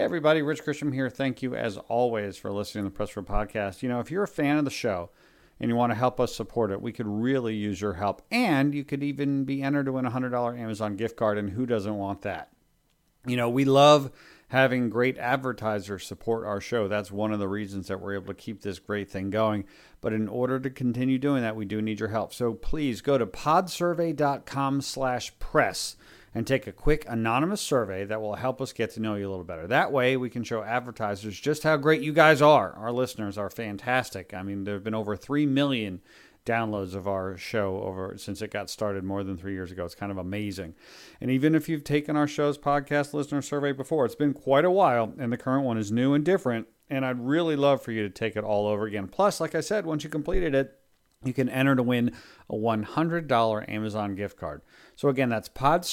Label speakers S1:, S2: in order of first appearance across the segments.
S1: Hey everybody, Rich Grisham here. Thank you as always for listening to the Press Row Podcast. You know, if you're a fan of the show and you want to help us support it, we could really use your help. And you could even be entered to win a $100 Amazon gift card, and who doesn't want that? You know, we love having great advertisers support our show. That's one of the reasons that we're able to keep this great thing going. But in order to continue doing that, we do need your help. So please go to podsurvey.com/press and take a quick anonymous survey that will help us get to know you a little better. That way we can show advertisers just how great you guys are. Our listeners are fantastic. I mean, there have been over 3 million downloads of our show since it got started more than 3 years ago. It's kind of amazing. And even if you've taken our show's podcast listener survey before, it's been quite a while, and the current one is new and different, and I'd really love for you to take it all over again. Plus, like I said, once you completed it, you can enter to win a $100 Amazon gift card. So again, that's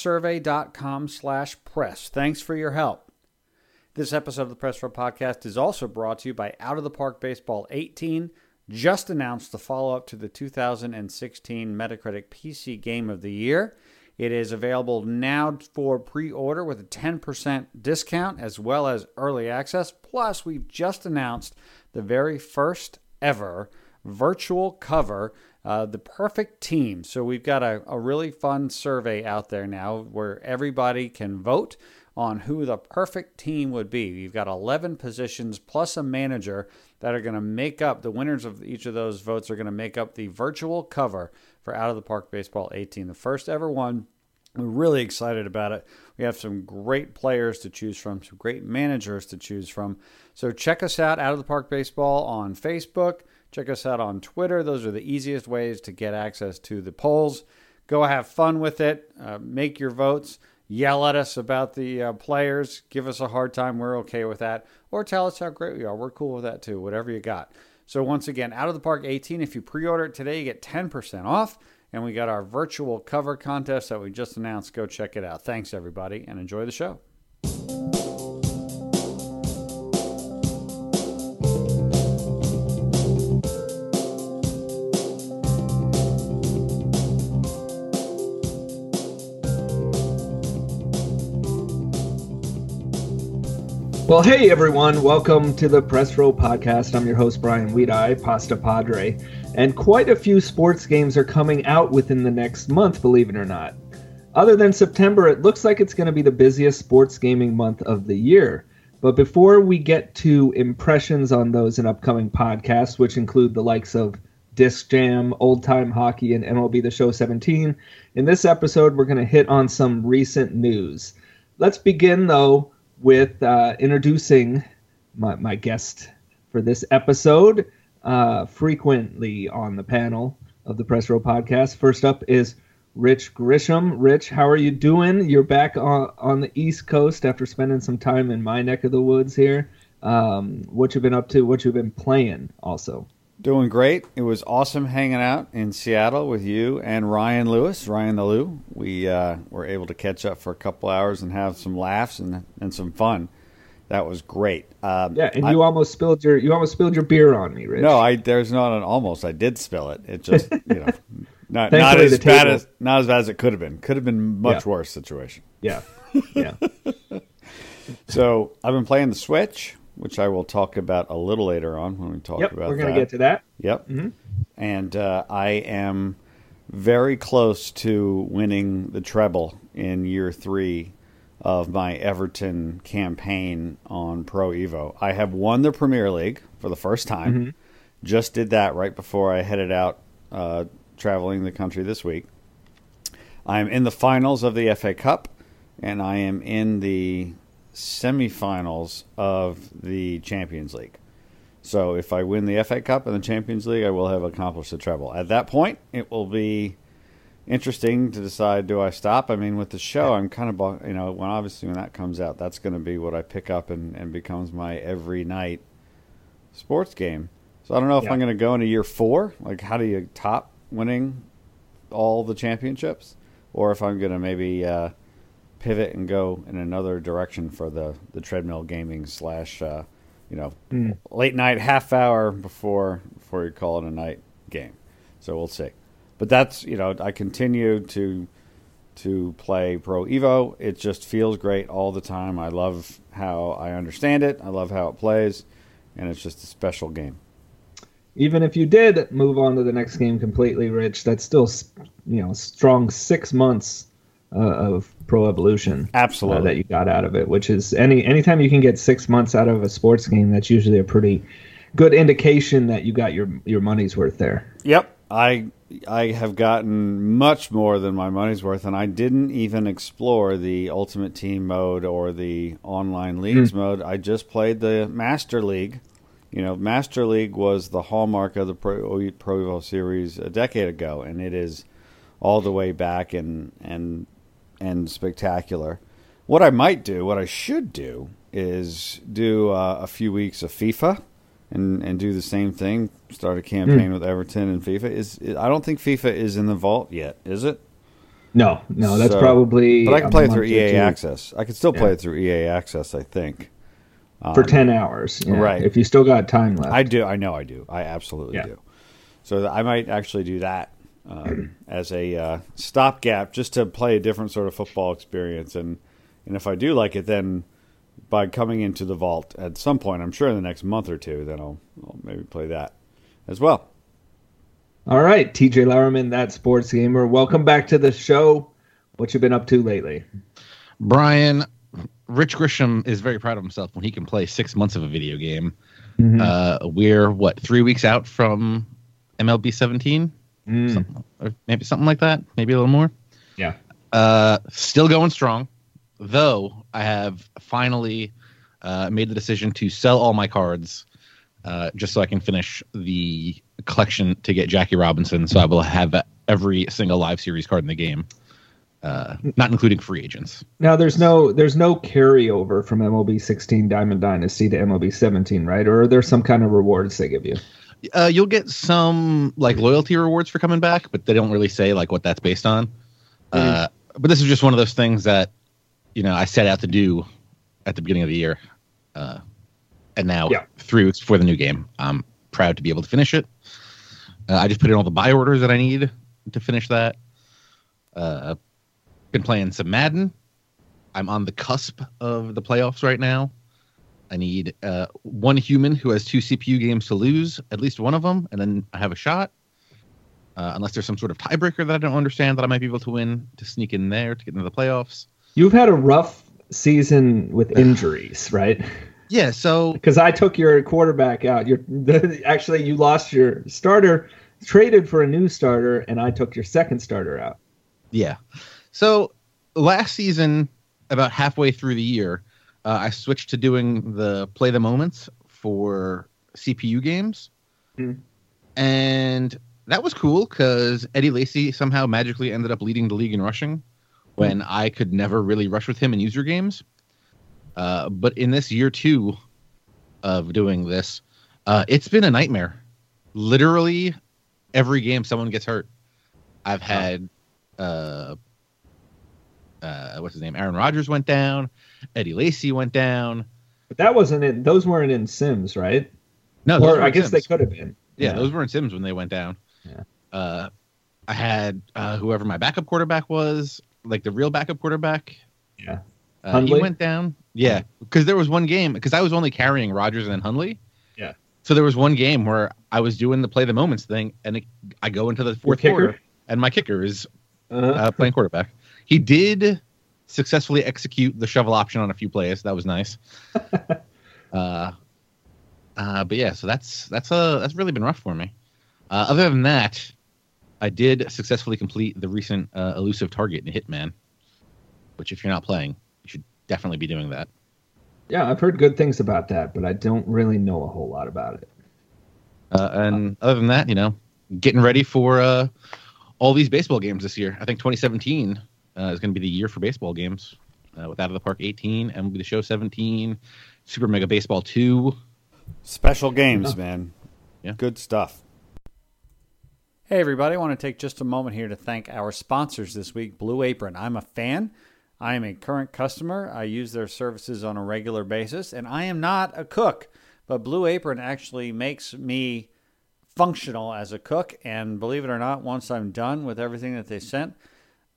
S1: podsurvey.com/press. Thanks for your help. This episode of the Press Row Podcast is also brought to you by Out of the Park Baseball 18. Just announced the follow-up to the 2016 Metacritic PC Game of the Year. It is available now for pre-order with a 10% discount as well as early access. Plus, we've just announced the very first ever virtual cover, the perfect team. So we've got a really fun survey out there now where everybody can vote on who the perfect team would be. You've got 11 positions plus a manager that are going to make up, the winners of each of those votes are going to make up the virtual cover for Out of the Park Baseball 18, the first ever one. We're really excited about it. We have some great players to choose from, some great managers to choose from. So check us out of the Park Baseball on Facebook. Check us out on Twitter. Those are the easiest ways to get access to the polls. Go have fun with it. Make your votes. Yell at us about the players. Give us a hard time. We're okay with that. Or tell us how great we are. We're cool with that too. Whatever you got. So once again, Out of the Park 18. If you pre-order it today, you get 10% off. And we got our virtual cover contest that we just announced. Go check it out. Thanks, everybody, and enjoy the show.
S2: Well, hey everyone, welcome to the Press Row Podcast. I'm your host, Brian Weedeye, Pasta Padre, and quite a few sports games are coming out within the next month, believe it or not. Other than September, it looks like it's going to be the busiest sports gaming month of the year. But before we get to impressions on those in upcoming podcasts, which include the likes of Disc Jam, Old Time Hockey, and MLB The Show 17, in this episode we're going to hit on some recent news. Let's begin, though, with introducing my guest for this episode, frequently on the panel of the Press Row Podcast. First up is Rich Grisham. Rich, how are you doing? You're back on the East Coast after spending some time in my neck of the woods here. What you've been up to, what you've been playing also.
S1: Doing great. It was awesome hanging out in Seattle with you and Ryan Lewis, Ryan the Lou. We were able to catch up for a couple hours and have some laughs and some fun. That was great.
S2: You almost spilled your beer on me, Rich.
S1: No, there's not an almost. I did spill it. It just not as bad as it could have been. Could have been much worse situation.
S2: Yeah.
S1: So I've been playing the Switch, which I will talk about a little later on when we talk about that.
S2: We're going to get to that.
S1: Yep. Mm-hmm. And I am very close to winning the treble in year 3 of my Everton campaign on Pro Evo. I have won the Premier League for the first time. Mm-hmm. Just did that right before I headed out traveling the country this week. I'm in the finals of the FA Cup, and I am in the semifinals of the Champions League. So if I win the FA Cup and the Champions League, I will have accomplished the treble. At that point, it will be interesting to decide, do I stop? I mean, with the show, I'm kind of, when that comes out, that's going to be what I pick up and becomes my every night sports game. So I don't know if I'm going to go into year 4. Like, how do you top winning all the championships? Or if I'm going to maybe pivot and go in another direction for the treadmill gaming / late night half hour before you call it a night game. So we'll see. But that's, I continue to to play Pro Evo. It just feels great all the time. I love how I understand it. I love how it plays, and it's just a special game.
S2: Even if you did move on to the next game completely, Rich, that's still, strong 6 months of Pro Evolution.
S1: Absolutely.
S2: That you got out of it, which is anytime you can get 6 months out of a sports game, that's usually a pretty good indication that you got your money's worth there.
S1: Yep. I have gotten much more than my money's worth, and I didn't even explore the Ultimate Team mode or the online leagues mode. I just played the Master League. Master League was the hallmark of the Pro Evo series a decade ago, and it is all the way back and spectacular. What I should do, is do a few weeks of FIFA and do the same thing. Start a campaign with Everton and FIFA. I don't think FIFA is in the vault yet, is it?
S2: No, that's probably.
S1: But I can play it through EA Access. I can still play it through EA Access, I think.
S2: For 10 hours,
S1: right?
S2: If you still got time left,
S1: I do. I know I do. I absolutely do. So I might actually do that as a stopgap, just to play a different sort of football experience. And if I do like it, then by coming into the vault at some point, I'm sure in the next month or two, then I'll maybe play that as well.
S2: All right, TJ Lauerman, that sports gamer. Welcome back to the show. What you been up to lately,
S3: Brian? Rich Grisham is very proud of himself when he can play 6 months of a video game. We're 3 weeks out from MLB 17, or maybe something like that, maybe a little more.
S2: Yeah.
S3: Still going strong, though. I have finally made the decision to sell all my cards, just so I can finish the collection to get Jackie Robinson. So I will have every single live series card in the game. Not including free agents.
S2: Now, there's no carryover from MLB 16 Diamond Dynasty to MLB 17, right? Or are there some kind of rewards they give you?
S3: You'll get some loyalty rewards for coming back, but they don't really say what that's based on. But this is just one of those things that I set out to do at the beginning of the year, and now 3 weeks before the new game, I'm proud to be able to finish it. I just put in all the buy orders that I need to finish that. Been playing some Madden. I'm on the cusp of the playoffs right now. I need one human who has 2 CPU games to lose, at least one of them, and then I have a shot. Unless there's some sort of tiebreaker that I don't understand that I might be able to win to sneak in there to get into the playoffs.
S2: You've had a rough season with injuries, right?
S3: Yeah, so...
S2: Because I took your quarterback out. Actually, you lost your starter, traded for a new starter, and I took your second starter out.
S3: Yeah. So last season, about halfway through the year, I switched to doing the play the moments for CPU games. And that was cool because Eddie Lacy somehow magically ended up leading the league in rushing when I could never really rush with him in user games. But in this year 2 of doing this, it's been a nightmare. Literally every game someone gets hurt. I've had... what's his name? Aaron Rodgers went down. Eddie Lacy went down.
S2: But that wasn't in. Those weren't in Sims, right?
S3: No,
S2: or I guess Sims. They could have been.
S3: Yeah, those were in Sims when they went down.
S2: Yeah.
S3: I had whoever my backup quarterback was, the real backup quarterback.
S2: Yeah.
S3: He went down. Yeah, because there was one game because I was only carrying Rodgers and Hundley.
S2: Yeah.
S3: So there was one game where I was doing the play the moments thing, and I go into the fourth quarter, and my kicker is playing quarterback. He did successfully execute the shovel option on a few plays. That was nice. But yeah, so that's really been rough for me. Other than that, I did successfully complete the recent elusive target in Hitman, which if you're not playing, you should definitely be doing that.
S2: Yeah, I've heard good things about that, but I don't really know a whole lot about it.
S3: And other than that, getting ready for all these baseball games this year. I think 2017 is going to be the year for baseball games. With Out of the Park 18, MLB The Show 17, Super Mega Baseball 2.
S1: Special games, man.
S3: Yeah.
S1: Good stuff. Hey, everybody. I want to take just a moment here to thank our sponsors this week, Blue Apron. I'm a fan. I am a current customer. I use their services on a regular basis, and I am not a cook. But Blue Apron actually makes me functional as a cook, and believe it or not, once I'm done with everything that they sent,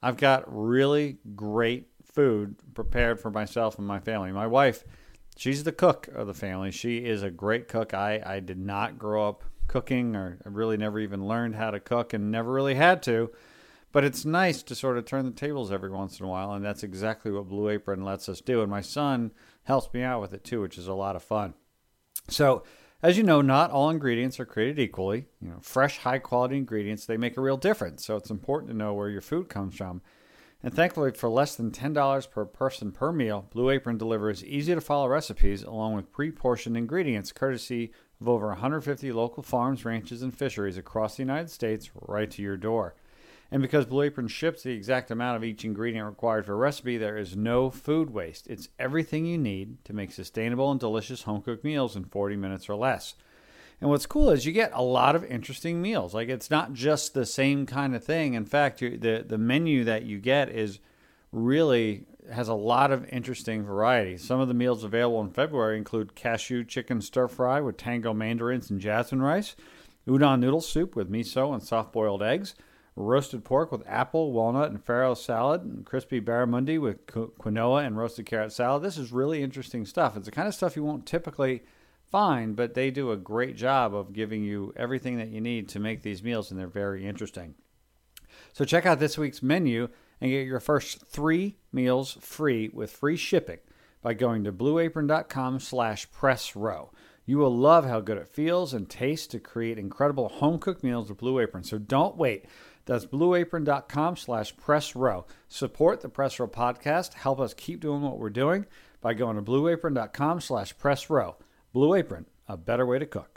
S1: I've got really great food prepared for myself and my family. My wife, she's the cook of the family. She is a great cook. I did not grow up cooking, or I really never even learned how to cook and never really had to. But it's nice to sort of turn the tables every once in a while, and that's exactly what Blue Apron lets us do. And my son helps me out with it too, which is a lot of fun. So, as you know, not all ingredients are created equally. Fresh, high-quality ingredients, they make a real difference. So it's important to know where your food comes from. And thankfully, for less than $10 per person per meal, Blue Apron delivers easy-to-follow recipes along with pre-portioned ingredients, courtesy of over 150 local farms, ranches, and fisheries across the United States right to your door. And because Blue Apron ships the exact amount of each ingredient required for a recipe, there is no food waste. It's everything you need to make sustainable and delicious home-cooked meals in 40 minutes or less. And what's cool is you get a lot of interesting meals. Like, it's not just the same kind of thing. In fact, the menu that you get is really has a lot of interesting variety. Some of the meals available in February include cashew chicken stir fry with tango mandarins and jasmine rice, udon noodle soup with miso and soft-boiled eggs, roasted pork with apple, walnut, and farro salad, and crispy barramundi with quinoa and roasted carrot salad. This is really interesting stuff. It's the kind of stuff you won't typically find, but they do a great job of giving you everything that you need to make these meals, and they're very interesting. So check out this week's menu and get your first 3 meals free with free shipping by going to blueapron.com/pressrow. You will love how good it feels and tastes to create incredible home-cooked meals with Blue Apron. So don't wait. That's blueapron.com/pressrow. Support the Press Row podcast. Help us keep doing what we're doing by going to blueapron.com/pressrow. Blue Apron, a better way to cook.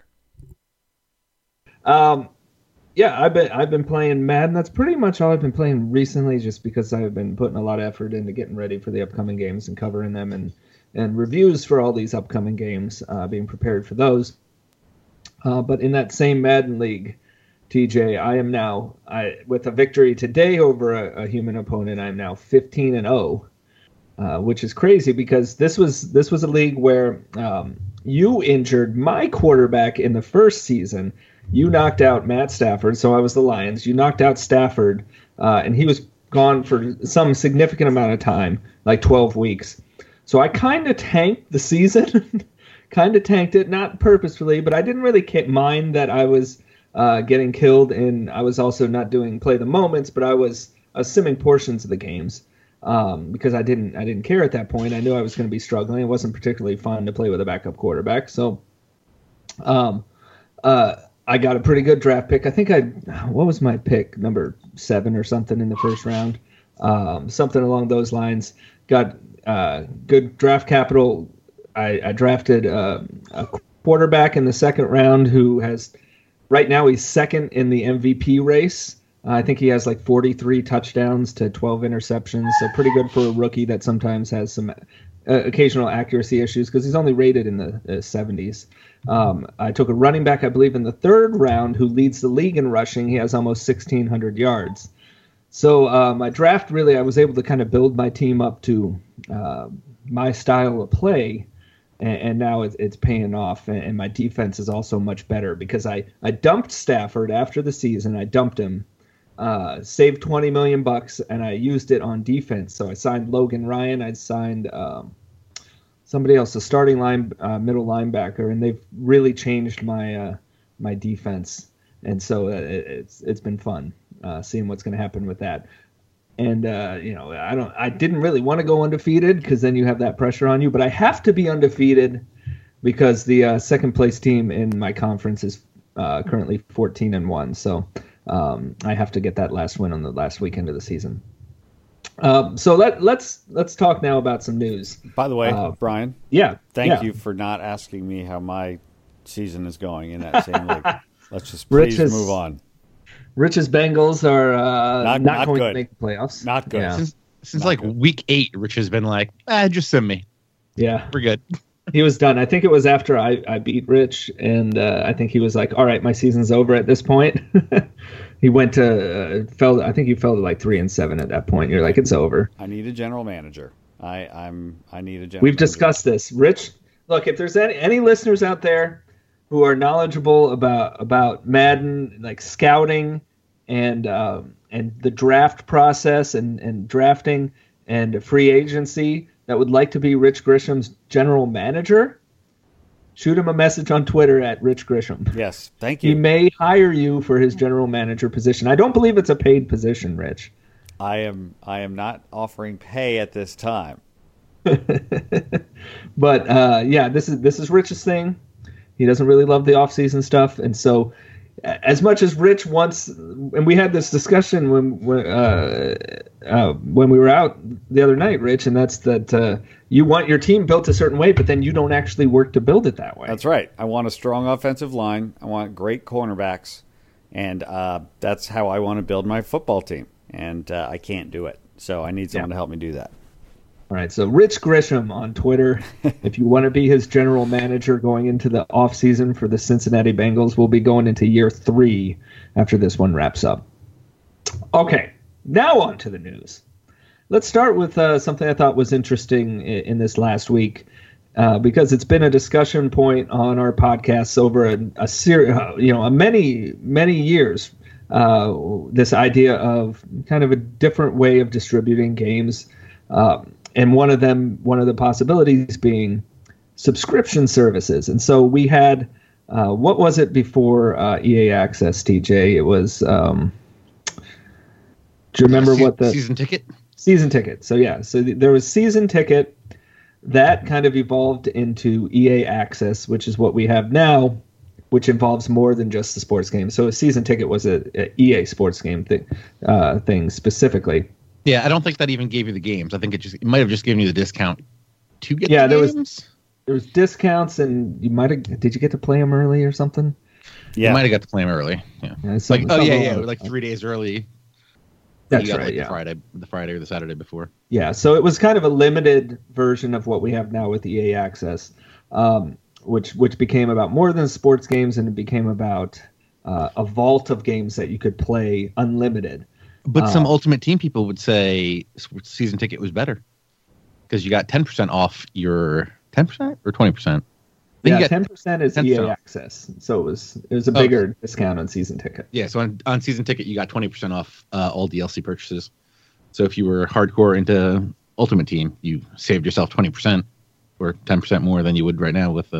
S2: Yeah, I've been playing Madden. That's pretty much all I've been playing recently, just because I've been putting a lot of effort into getting ready for the upcoming games and covering them and reviews for all these upcoming games, being prepared for those. But in that same Madden league, TJ, I am now, with a victory today over a human opponent, I'm now 15-0, which is crazy because this was a league where you injured my quarterback in the first season. You knocked out Matt Stafford, so I was the Lions. You knocked out Stafford, and he was gone for some significant amount of time, like 12 weeks. So I kind of tanked the season, kind of tanked it, not purposefully, but I didn't really mind that I was getting killed, and I was also not doing play the moments, but I was simming portions of the games because I didn't care at that point. I knew I was going to be struggling. It wasn't particularly fun to play with a backup quarterback, so I got a pretty good draft pick. I think what was my pick, number 7 or something in the first round, something along those lines. Got good draft capital. I drafted a quarterback in the second round who has. Right now, he's second in the MVP race. I think he has like 43 touchdowns to 12 interceptions, so pretty good for a rookie that sometimes has some occasional accuracy issues because he's only rated in the 70s. I took a running back, I believe, in the third round who leads the league in rushing. He has almost 1,600 yards. So my draft, really, I was able to kind of build my team up to my style of play. And now it's paying off, and my defense is also much better because I dumped Stafford after the season. I dumped him, saved $20 million, and I used it on defense. So I signed Logan Ryan. I signed somebody else, a starting middle linebacker, and they've really changed my my defense. And so it's been fun seeing what's going to happen with that. And I didn't really want to go undefeated because then you have that pressure on you. But I have to be undefeated because the second place team in my conference is currently 14-1. So I have to get that last win on the last weekend of the season. So let's talk now about some news.
S1: By the way, Brian.
S2: Yeah.
S1: Thank you for not asking me how my season is going in that same league. Let's just please move on.
S2: Rich's Bengals are not going
S1: good.
S2: to make the playoffs.
S1: Not good.
S2: Yeah.
S3: Since like good. Week 8, Rich has been like, just send me.
S2: Yeah.
S3: We're good.
S2: He was done. I think it was after I beat Rich, and I think he was like, all right, my season's over at this point. He went to, I think he fell to like 3-7 at that point. You're like, it's over.
S1: I need a general manager. I need a general manager.
S2: We've discussed this. Rich, look, if there's any listeners out there who are knowledgeable about Madden, like scouting and the draft process and drafting and free agency that would like to be Rich Grisham's general manager, shoot him a message on Twitter at Rich Grisham.
S1: Yes, thank you.
S2: He may hire you for his general manager position. I don't believe it's a paid position, Rich.
S1: I am not offering pay at this time.
S2: But this is Rich's thing. He doesn't really love the off-season stuff, and so as much as Rich wants, and we had this discussion when we were out the other night, Rich, and that's that you want your team built a certain way, but then you don't actually work to build it that way.
S1: That's right. I want a strong offensive line. I want great cornerbacks, and that's how I want to build my football team. And I can't do it, so I need someone to help me do that.
S2: All right, so Rich Grisham on Twitter. If you want to be his general manager going into the offseason for the Cincinnati Bengals, we'll be going into year 3 after this one wraps up. Okay, now on to the news. Let's start with something I thought was interesting in this last week, because it's been a discussion point on our podcasts over a series, many years. This idea of kind of a different way of distributing games. And one of the possibilities being subscription services. And so we had, what was it before EA Access, TJ? It was, do you remember what the...
S3: Season ticket?
S2: Season ticket. So there was season ticket. That kind of evolved into EA Access, which is what we have now, which involves more than just the sports game. So a season ticket was a EA sports game thing specifically.
S3: Yeah, I don't think that even gave you the games. I think it might have just given you the discount to get the games.
S2: There was discounts, and did you get to play them early or something?
S3: Yeah, you might have got to play them early. Yeah, like 3 days early.
S2: That's
S3: you got
S2: right.
S3: The Friday or the Saturday before.
S2: Yeah, so it was kind of a limited version of what we have now with EA Access, which became about more than sports games, and it became about a vault of games that you could play unlimited.
S3: But some Ultimate Team people would say season ticket was better because you got 10% off your 10% or 20%.
S2: Yeah, 10% is 10%. EA Access, so it was a bigger discount on season ticket.
S3: Yeah, so on season ticket you got 20% off all DLC purchases. So if you were hardcore into Ultimate Team, you saved yourself 20% or 10% more than you would right now with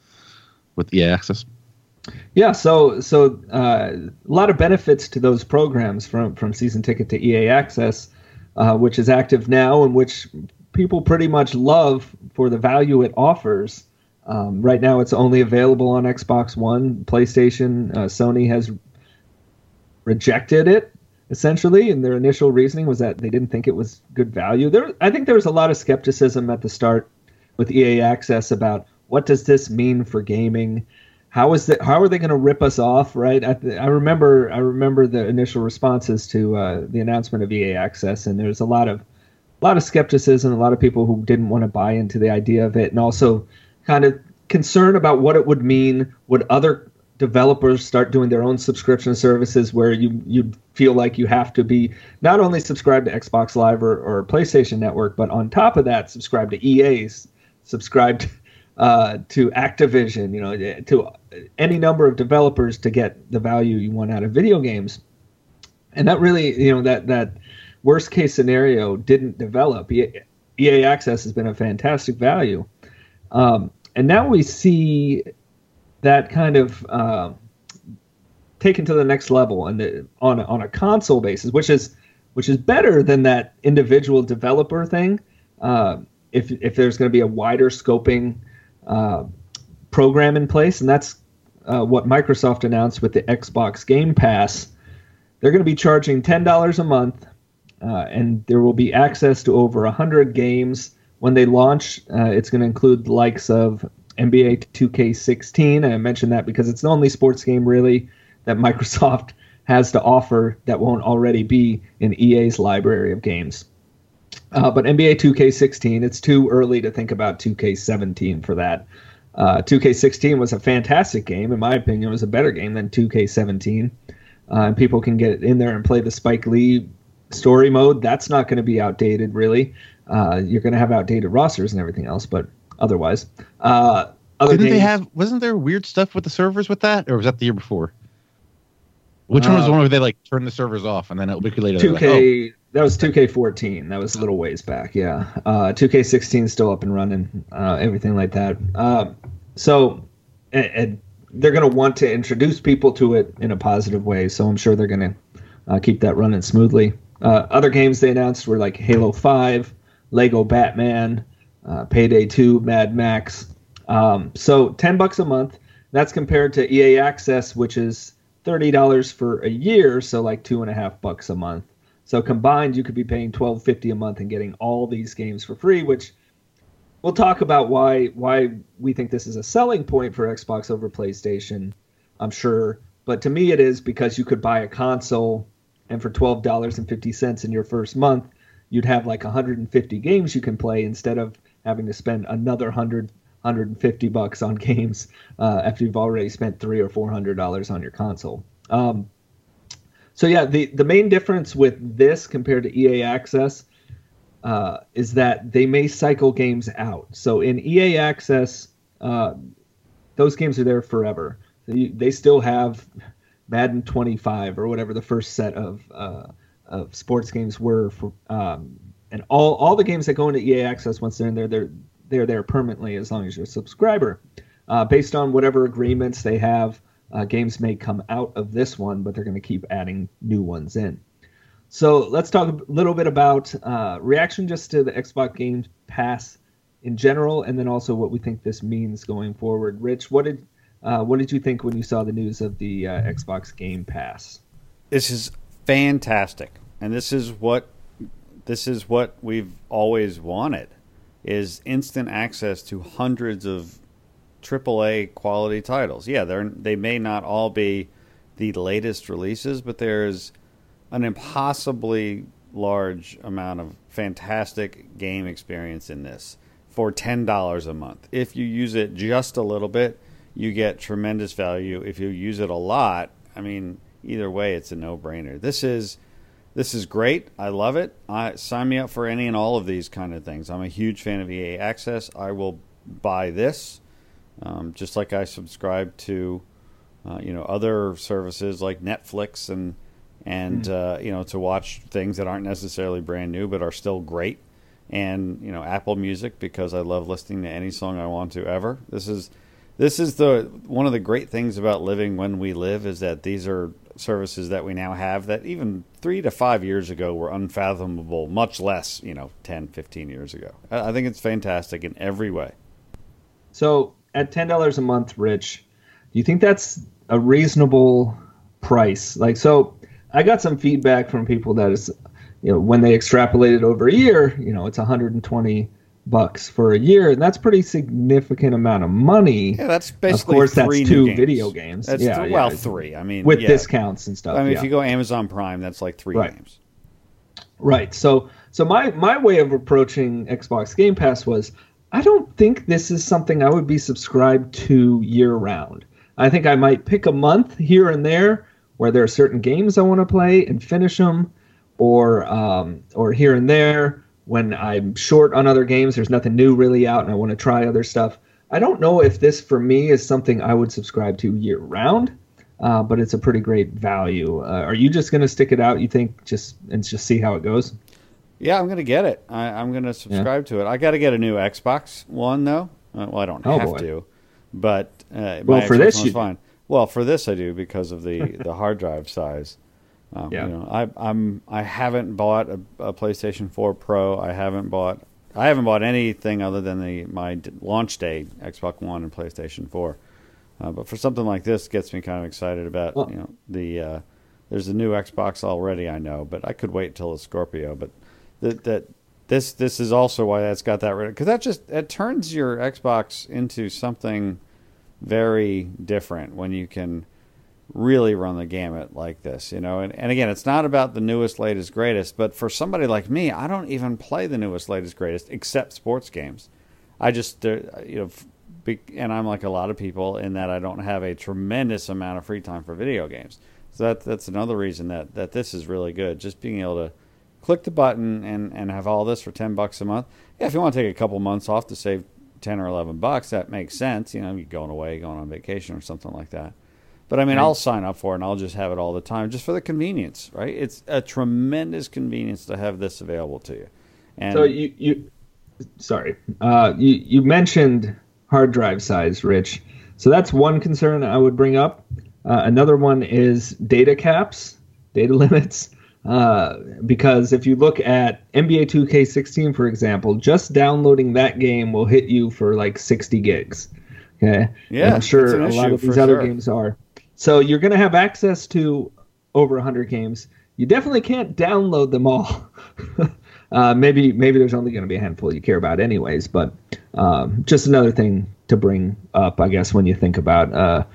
S3: EA Access.
S2: Yeah, so a lot of benefits to those programs from season ticket to EA Access, which is active now and which people pretty much love for the value it offers. Right now, it's only available on Xbox One, PlayStation. Sony has rejected it essentially, and their initial reasoning was that they didn't think it was good value. I think there was a lot of skepticism at the start with EA Access about what does this mean for gaming. How are they going to rip us off, right? I remember the initial responses to the announcement of EA Access, and there's a lot of skepticism, a lot of people who didn't want to buy into the idea of it, and also kind of concern about what it would mean. Would other developers start doing their own subscription services where you'd feel like you have to be not only subscribed to Xbox Live or PlayStation Network, but on top of that, subscribe to EA's, subscribed to Activision, to any number of developers to get the value you want out of video games. And that really, that worst case scenario didn't develop. EA Access has been a fantastic value. And now we see that kind of taken to the next level and on a console basis, which is better than that individual developer thing. If there's going to be a wider scoping program in place, and that's what Microsoft announced with the Xbox Game Pass. They're going to be charging $10 a month, and there will be access to over 100 games. When they launch, it's going to include the likes of NBA 2K16. And I mentioned that because it's the only sports game really that Microsoft has to offer that won't already be in EA's library of games. But NBA 2K16, it's too early to think about 2K17 for that. 2K16 was a fantastic game. In my opinion, it was a better game than 2K17. And people can get in there and play the Spike Lee story mode. That's not going to be outdated, really. You're going to have outdated rosters and everything else, but otherwise.
S3: Wasn't there weird stuff with the servers with that, or was that the year before? Which one was the one where they like turned the servers off and then a week later?
S2: 2K. Like, that was 2K14. That was a little ways back. Yeah. 2K16 is still up and running. Everything like that. So, and they're going to want to introduce people to it in a positive way. So I'm sure they're going to keep that running smoothly. Other games they announced were like Halo 5, Lego Batman, Payday 2, Mad Max. So $10 a month. That's compared to EA Access, which is $30 for a year, so like $2.50 a month. So combined, you could be paying $12.50 a month and getting all these games for free. Which we'll talk about why we think this is a selling point for Xbox over PlayStation. I'm sure, but to me, it is because you could buy a console, and for $12.50 in your first month, you'd have like 150 games you can play instead of having to spend another $150 on games after you've already spent $300 or $400 on your console. So yeah, the main difference with this compared to EA Access is that they may cycle games out. So in EA Access, those games are there forever. They still have Madden 25 or whatever the first set of sports games were for, and all the games that go into EA Access once they're in there, they're there permanently as long as you're a subscriber. Based on whatever agreements they have, games may come out of this one, but they're going to keep adding new ones in. So let's talk a little bit about reaction just to the Xbox Game Pass in general, and then also what we think this means going forward. Rich, what did you think when you saw the news of the Xbox Game Pass?
S1: This is fantastic, and this is what we've always wanted. Is instant access to hundreds of AAA quality titles. Yeah, they may not all be the latest releases, but there's an impossibly large amount of fantastic game experience in this for $10 a month. If you use it just a little bit, you get tremendous value. If you use it a lot, I mean, either way, it's a no-brainer. This is great. I love it. Sign me up for any and all of these kind of things. I'm a huge fan of EA Access. I will buy this, just like I subscribe to, other services like Netflix and to watch things that aren't necessarily brand new but are still great, and Apple Music because I love listening to any song I want to ever. This is one of the great things about living when we live is that these are services that we now have that even 3 to 5 years ago were unfathomable, much less, 10, 15 years ago. I think it's fantastic in every way. So
S2: at $10 a month, Rich, do you think that's a reasonable price? Like, so I got some feedback from people that is, when they extrapolated over a year, it's $120 for a year, and that's pretty significant amount of money.
S1: Yeah, that's basically
S2: of course that's two
S1: games.
S2: Video games.
S1: That's three. I mean,
S2: with discounts and stuff.
S1: I mean, if you go Amazon Prime, that's like three games.
S2: Right. So my way of approaching Xbox Game Pass was, I don't think this is something I would be subscribed to year round. I think I might pick a month here and there where there are certain games I want to play and finish them, or here and there when I'm short on other games, there's nothing new really out, and I want to try other stuff. I don't know if this, for me, is something I would subscribe to year-round, but it's a pretty great value. Are you just going to stick it out, you think, just see how it goes?
S1: Yeah, I'm going to get it. I'm going to subscribe to it. I got to get a new Xbox One, though. Well, I don't have to, but
S2: for this,
S1: one's fine. Well, for this I do because of the hard drive size. I haven't bought a PlayStation 4 Pro. I haven't bought anything other than my launch day Xbox One and PlayStation 4. But for something like this, gets me kind of excited about there's a new Xbox already, I know, but I could wait till the Scorpio. But this is also why that's got that, because that turns your Xbox into something very different when you can really run the gamut like this, and again, it's not about the newest, latest, greatest, but for somebody like me, I don't even play the newest, latest, greatest except sports games. I just, and I'm like a lot of people in that I don't have a tremendous amount of free time for video games. So that's another reason that this is really good. Just being able to click the button and have all this for $10 a month. Yeah, if you want to take a couple months off to save $10 or $11, that makes sense. You're going away, going on vacation or something like that. But I mean, I'll sign up for it and I'll just have it all the time, just for the convenience, right? It's a tremendous convenience to have this available to you. And
S2: so you mentioned hard drive size, Rich. So that's one concern I would bring up. Another one is data caps, data limits. Because if you look at NBA 2K16, for example, just downloading that game will hit you for like 60 gigs. Okay.
S1: Yeah,
S2: and I'm sure a lot of these other games are. So you're going to have access to over 100 games. You definitely can't download them all. Maybe there's only going to be a handful you care about anyways, but just another thing to bring up, I guess, when you think about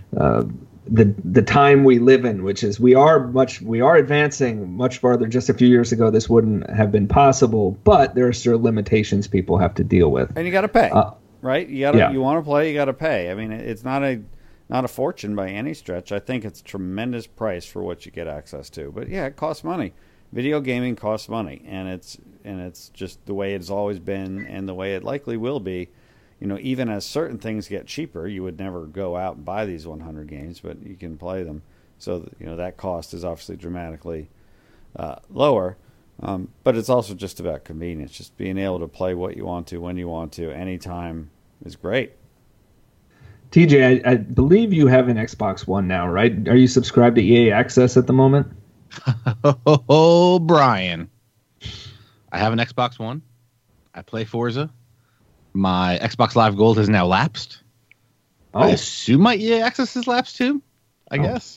S2: the time we live in, which is we are advancing much farther. Just a few years ago, this wouldn't have been possible, but there are still limitations people have to deal with.
S1: And you got to pay, right? You want to play, you got to pay. I mean, it's not a fortune by any stretch. I think it's a tremendous price for what you get access to. But yeah, it costs money. Video gaming costs money, and it's just the way it's always been, and the way it likely will be. You know, even as certain things get cheaper, you would never go out and buy these 100 games, but you can play them. So, you know, that cost is obviously dramatically lower. But it's also just about convenience. Just being able to play what you want to, when you want to, anytime is great.
S2: TJ, I believe you have an Xbox One now, right? Are you subscribed to EA Access at the moment?
S3: Oh, Brian. I have an Xbox One. I play Forza. My Xbox Live Gold has now lapsed. Oh. I assume my EA Access has lapsed too, I guess.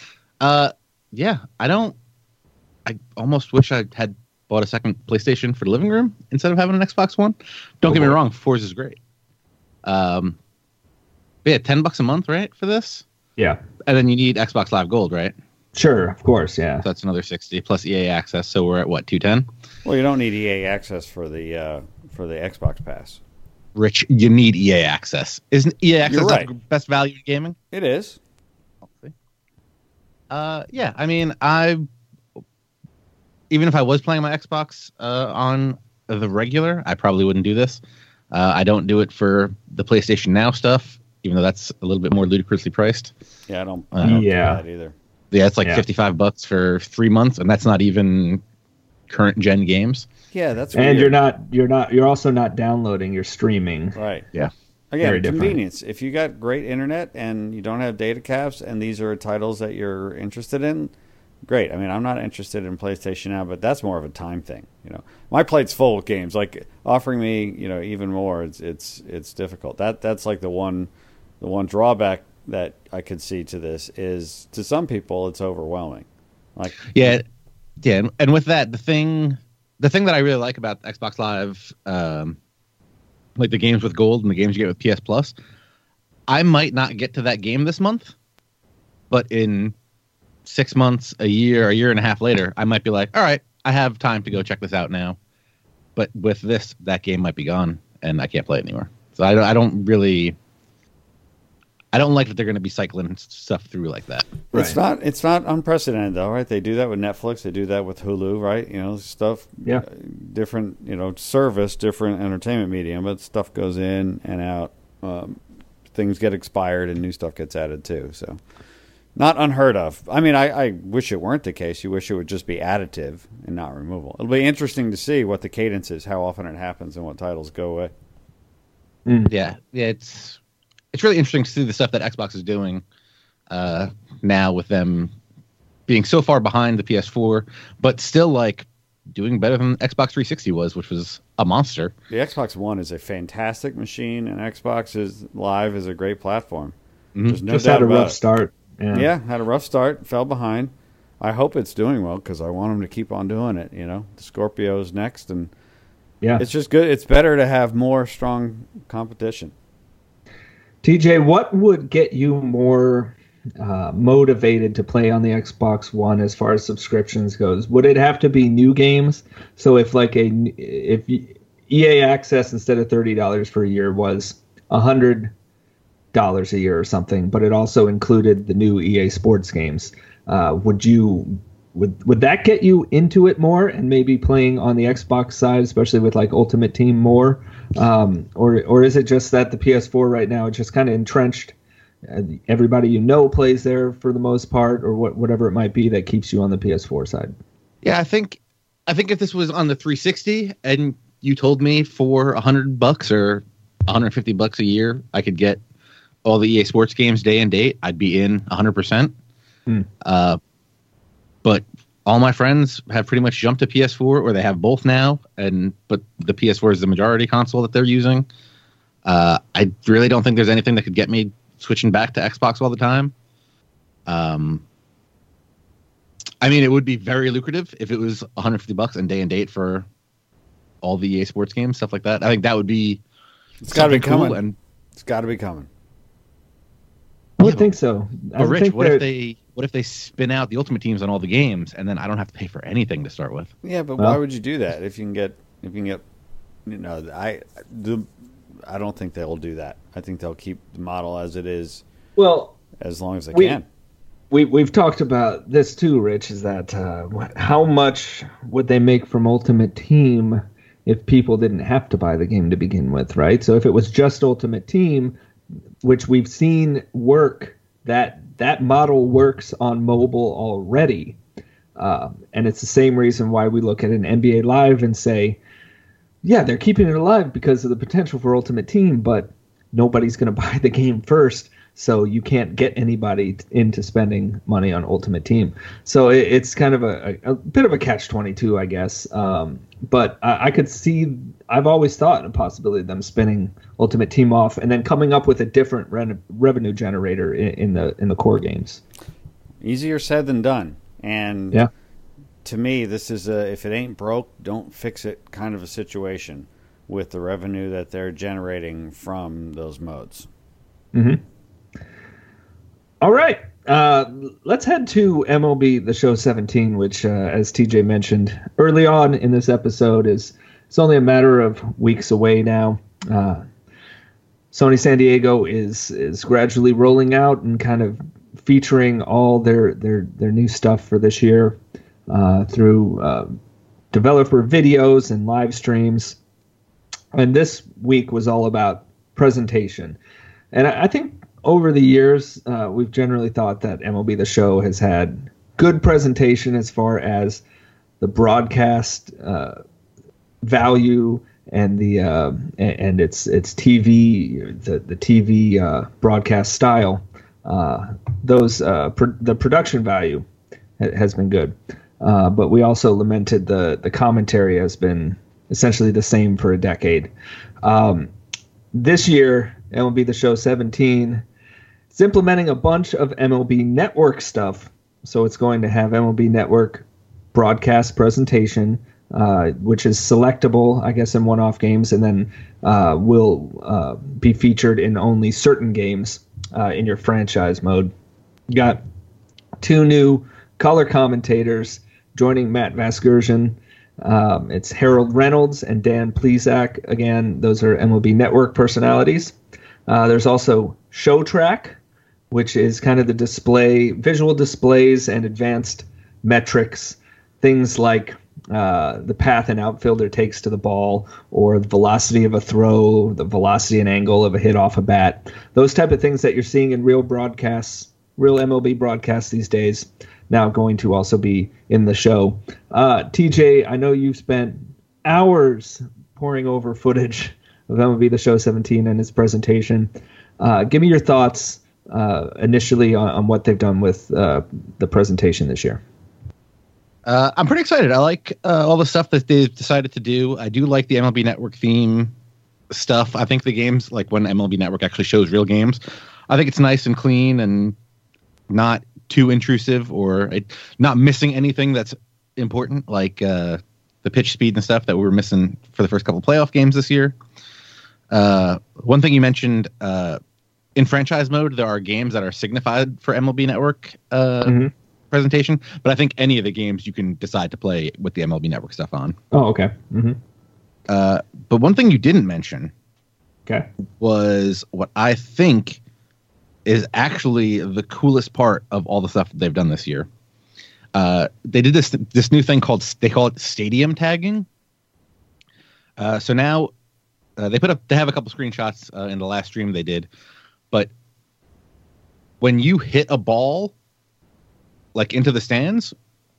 S3: Yeah, I almost wish I had bought a second PlayStation for the living room instead of having an Xbox One. Don't get me wrong, Forza is great. But yeah, $10 a month, right, for this?
S2: Yeah.
S3: And then you need Xbox Live Gold, right?
S2: Sure, of course, yeah.
S3: So that's another 60 plus EA Access, so we're at what, $210?
S1: Well, you don't need EA Access for the Xbox Pass.
S3: Rich, you need EA Access. Isn't EA Access the best value in gaming?
S1: It is.
S3: Yeah, I mean, even if I was playing my Xbox on the regular, I probably wouldn't do this. I don't do it for the PlayStation Now stuff, even though that's a little bit more ludicrously priced.
S1: Yeah, I don't do that either.
S3: Yeah, it's like $55 for 3 months, and that's not even current gen games.
S1: Yeah, that's
S2: weird.
S1: And
S2: you're also not downloading, you're streaming.
S1: Right.
S3: Yeah.
S1: Again, convenience. If you got great internet and you don't have data caps and these are titles that you're interested in, great. I mean, I'm not interested in PlayStation Now, but that's more of a time thing. You know, my plate's full with games. Like offering me, you know, even more, it's difficult. That's like the one drawback that I could see to this is to some people it's overwhelming. Like
S3: yeah, and with that, the thing that I really like about Xbox Live, like the games with gold and the games you get with PS Plus, I might not get to that game this month, but in 6 months, a year and a half later, I might be like, all right, I have time to go check this out now. But with this, that game might be gone and I can't play it anymore. So I don't like that they're going to be cycling stuff through like that.
S1: Right. It's not unprecedented though, right? They do that with Netflix. They do that with Hulu, right? You know, stuff.
S2: Yeah.
S1: Different, you know, service, different entertainment medium, but stuff goes in and out. Things get expired and new stuff gets added too. So, not unheard of. I mean, I wish it weren't the case. You wish it would just be additive and not removal. It'll be interesting to see what the cadence is, how often it happens, and what titles go away.
S3: Yeah, it's really interesting to see the stuff that Xbox is doing now with them being so far behind the PS4, but still like doing better than Xbox 360 was, which was a monster.
S1: The Xbox One is a fantastic machine, and Xbox Live is a great platform. There's no
S2: Just
S1: doubt
S2: had a
S1: about
S2: rough start.
S1: Yeah, had a rough start, fell behind. I hope it's doing well because I want them to keep on doing it. You know, the Scorpio's next, and it's just good. It's better to have more strong competition.
S2: TJ, what would get you more motivated to play on the Xbox One as far as subscriptions goes? Would it have to be new games? So if EA Access instead of $30 for a year was $100 a year or something, but it also included the new EA Sports games, would that get you into it more and maybe playing on the Xbox side, especially with like Ultimate Team more? Or is it just that the PS4 right now is just kind of entrenched Everybody you know plays there for the most part, or whatever it might be that keeps you on the PS4 side.
S3: Yeah, I think if this was on the 360 and you told me for $100 or $150 a year, I could get all the EA Sports games day and date, I'd be in 100%. But all my friends have pretty much jumped to PS4, or they have both now, but the PS4 is the majority console that they're using. I really don't think there's anything that could get me switching back to Xbox all the time. I mean, it would be very lucrative if it was $150 and day and date for all the EA Sports games, stuff like that. I think that would be.
S1: It's got to be coming.
S3: Cool, and
S1: it's got to be coming.
S2: I would think so.
S3: But Rich, what if they spin out the Ultimate Teams on all the games, and then I don't have to pay for anything to start with?
S1: Yeah, but why would you do that if you can get I don't think they'll do that. I think they'll keep the model as it is.
S2: Well,
S1: as long as they can.
S2: We've talked about this too, Rich. Is that how much would they make from Ultimate Team if people didn't have to buy the game to begin with, right? So if it was just Ultimate Team, which we've seen work, that model works on mobile already, and it's the same reason why we look at an NBA Live and say, yeah, they're keeping it alive because of the potential for Ultimate Team, but nobody's going to buy the game first. So you can't get anybody into spending money on Ultimate Team. So it's kind of a bit of a catch-22, I guess. But I could see, I've always thought a possibility of them spinning Ultimate Team off and then coming up with a different revenue generator in the core games.
S1: Easier said than done. And
S2: yeah.
S1: To me, this is if it ain't broke, don't fix it kind of a situation with the revenue that they're generating from those modes.
S2: Mm-hmm. All right, let's head to MLB The Show 17, which, as TJ mentioned early on in this episode, it's only a matter of weeks away now. Sony San Diego is gradually rolling out and kind of featuring all their new stuff for this year through developer videos and live streams. And this week was all about presentation. And I think over the years, we've generally thought that MLB The Show has had good presentation as far as the broadcast value and the and its TV the TV broadcast style. The production value has been good, but we also lamented the commentary has been essentially the same for a decade. This year, MLB The Show 17. It's implementing a bunch of MLB Network stuff. So it's going to have MLB Network broadcast presentation, which is selectable, I guess, in one-off games, and then will be featured in only certain games in your franchise mode. You got 2 new color commentators joining Matt Vasgersian. It's Harold Reynolds and Dan Plesac. Again, those are MLB Network personalities. There's also Show Track, which is kind of the visual displays and advanced metrics, things like the path an outfielder takes to the ball, or the velocity of a throw, the velocity and angle of a hit off a bat. Those type of things that you're seeing in real broadcasts, real MLB broadcasts these days, now going to also be in the show. TJ, I know you've spent hours poring over footage of MLB The Show 17 and its presentation. Give me your thoughts initially on what they've done with the presentation this year.
S3: I'm pretty excited. I like all the stuff that they've decided to do. I do like the MLB Network theme stuff. I think the games, like when MLB Network actually shows real games, I think it's nice and clean and not too intrusive or not missing anything that's important, like the pitch speed and stuff that we were missing for the first couple playoff games this year. One thing you mentioned, in franchise mode, there are games that are signified for MLB Network presentation, but I think any of the games you can decide to play with the MLB Network stuff on.
S2: Oh, okay. Mm-hmm.
S3: But one thing you didn't mention was what I think is actually the coolest part of all the stuff that they've done this year. They did this new thing they call it stadium tagging. So now they have a couple screenshots in the last stream they did, but when you hit a ball like into the stands,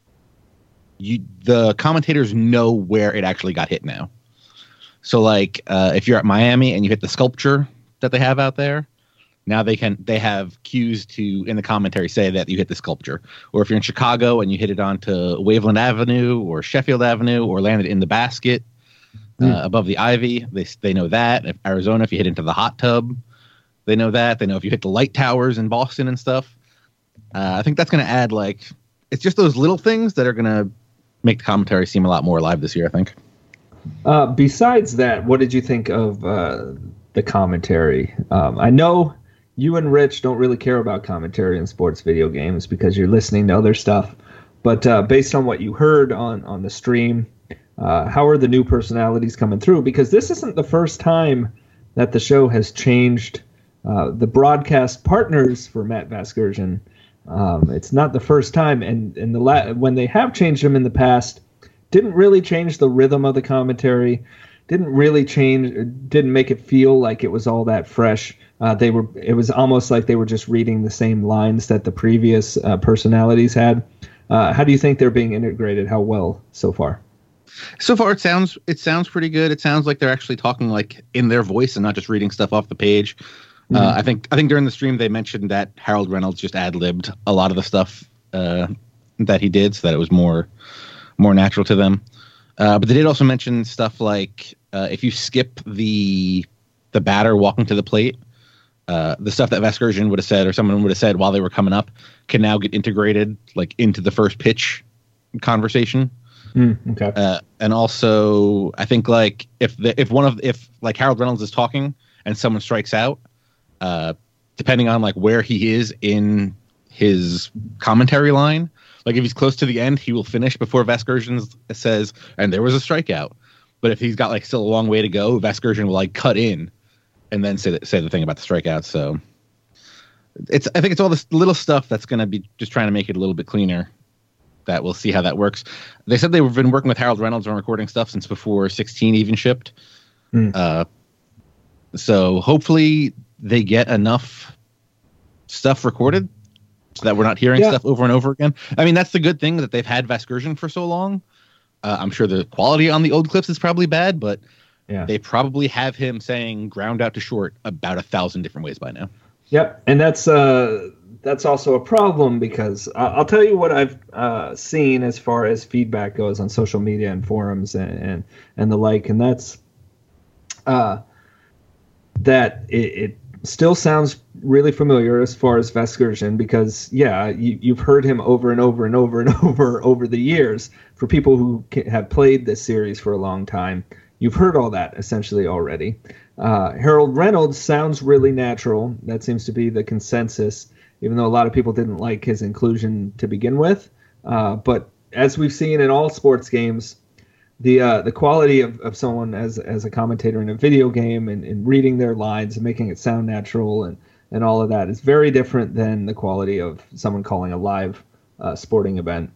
S3: the commentators know where it actually got hit now. So like if you're at Miami and you hit the sculpture that they have out there, now they have cues to in the commentary say that you hit the sculpture. Or if you're in Chicago and you hit it onto Waveland Avenue or Sheffield Avenue or landed in the basket above the ivy, they know that. If Arizona, if you hit into the hot tub, they know that. They know if you hit the light towers in Boston and stuff. I think that's going to add it's just those little things that are going to make the commentary seem a lot more alive this year, I think.
S2: Besides that, what did you think of the commentary? I know you and Rich don't really care about commentary in sports video games because you're listening to other stuff. But based on what you heard on the stream, how are the new personalities coming through? Because this isn't the first time that the show has changed the broadcast partners for Matt Vasgersian. It's not the first time, and when they have changed them in the past, didn't really change the rhythm of the commentary, didn't make it feel like it was all that fresh. It was almost like they were just reading the same lines that the previous personalities had. How do you think they're being integrated? How well so far?
S3: So far, it sounds pretty good. It sounds like they're actually talking like in their voice and not just reading stuff off the page. I think during the stream they mentioned that Harold Reynolds just ad-libbed a lot of the stuff that he did, so that it was more natural to them. But they did also mention stuff like if you skip the batter walking to the plate, the stuff that Vasgersian would have said or someone would have said while they were coming up can now get integrated like into the first pitch conversation.
S2: Okay.
S3: And also, I think like if Harold Reynolds is talking and someone strikes out, depending on like where he is in his commentary line, like if he's close to the end, he will finish before Vasgersian says, "And there was a strikeout." But if he's got like still a long way to go, Vasgersian will like cut in and then say the thing about the strikeout. So I think it's all this little stuff that's going to be just trying to make it a little bit cleaner. That we'll see how that works. They said they've been working with Harold Reynolds on recording stuff since before 16 even shipped. So hopefully they get enough stuff recorded so that we're not hearing stuff over and over again. I mean, that's the good thing that they've had Vasgersian for so long. I'm sure the quality on the old clips is probably bad, but they probably have him saying ground out to short about 1,000 different ways by now. Yep,
S2: and that's also a problem because I'll tell you what I've seen as far as feedback goes on social media and forums and the like, and that's that it still sounds really familiar as far as Vasgersian because you've heard him over and over and over and over the years. For people who have played this series for a long time, you've heard all that essentially already. Harold Reynolds sounds really natural. That seems to be the consensus, even though a lot of people didn't like his inclusion to begin with. But as we've seen in all sports games, the quality of someone as a commentator in a video game and reading their lines and making it sound natural and all of that is very different than the quality of someone calling a live sporting event.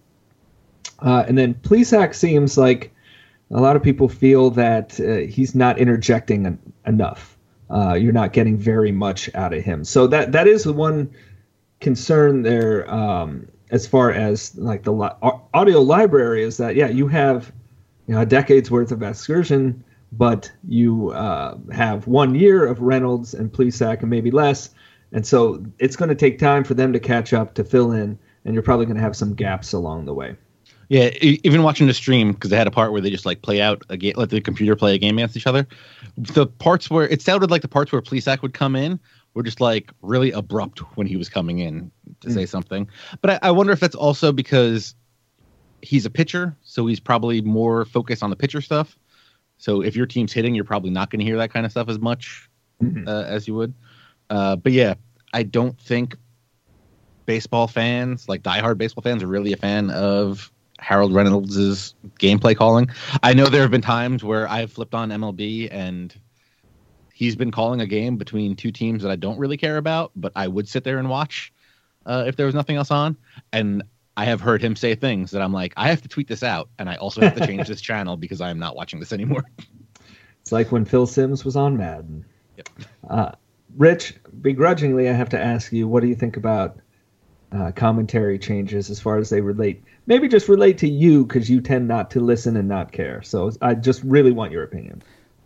S2: And then Plesac seems like a lot of people feel that he's not interjecting enough. You're not getting very much out of him. So that is the one concern there as far as like the audio library is that, you have a decade's worth of Vasgersian, but you have 1 year of Reynolds and Plesac and maybe less. And so it's going to take time for them to catch up, to fill in, and you're probably going to have some gaps along the way.
S3: Yeah, even watching the stream, because they had a part where they just like play out a game, let the computer play a game against each other. The parts where it sounded like the parts where Plesac would come in were just like really abrupt when he was coming in to say something. But I wonder if that's also because he's a pitcher, so he's probably more focused on the pitcher stuff. So if your team's hitting, you're probably not going to hear that kind of stuff as much as you would. But yeah, I don't think baseball fans, like diehard baseball fans, are really a fan of Harold Reynolds' gameplay calling. I know there have been times where I've flipped on MLB and he's been calling a game between two teams that I don't really care about, but I would sit there and watch if there was nothing else on. And I have heard him say things that I'm like, I have to tweet this out, and I also have to change this channel because I am not watching this anymore.
S2: It's like when Phil Simms was on Madden.
S3: Yep.
S2: Rich, begrudgingly, I have to ask you, what do you think about commentary changes as far as they relate? Maybe just relate to you because you tend not to listen and not care. So I just really want your opinion.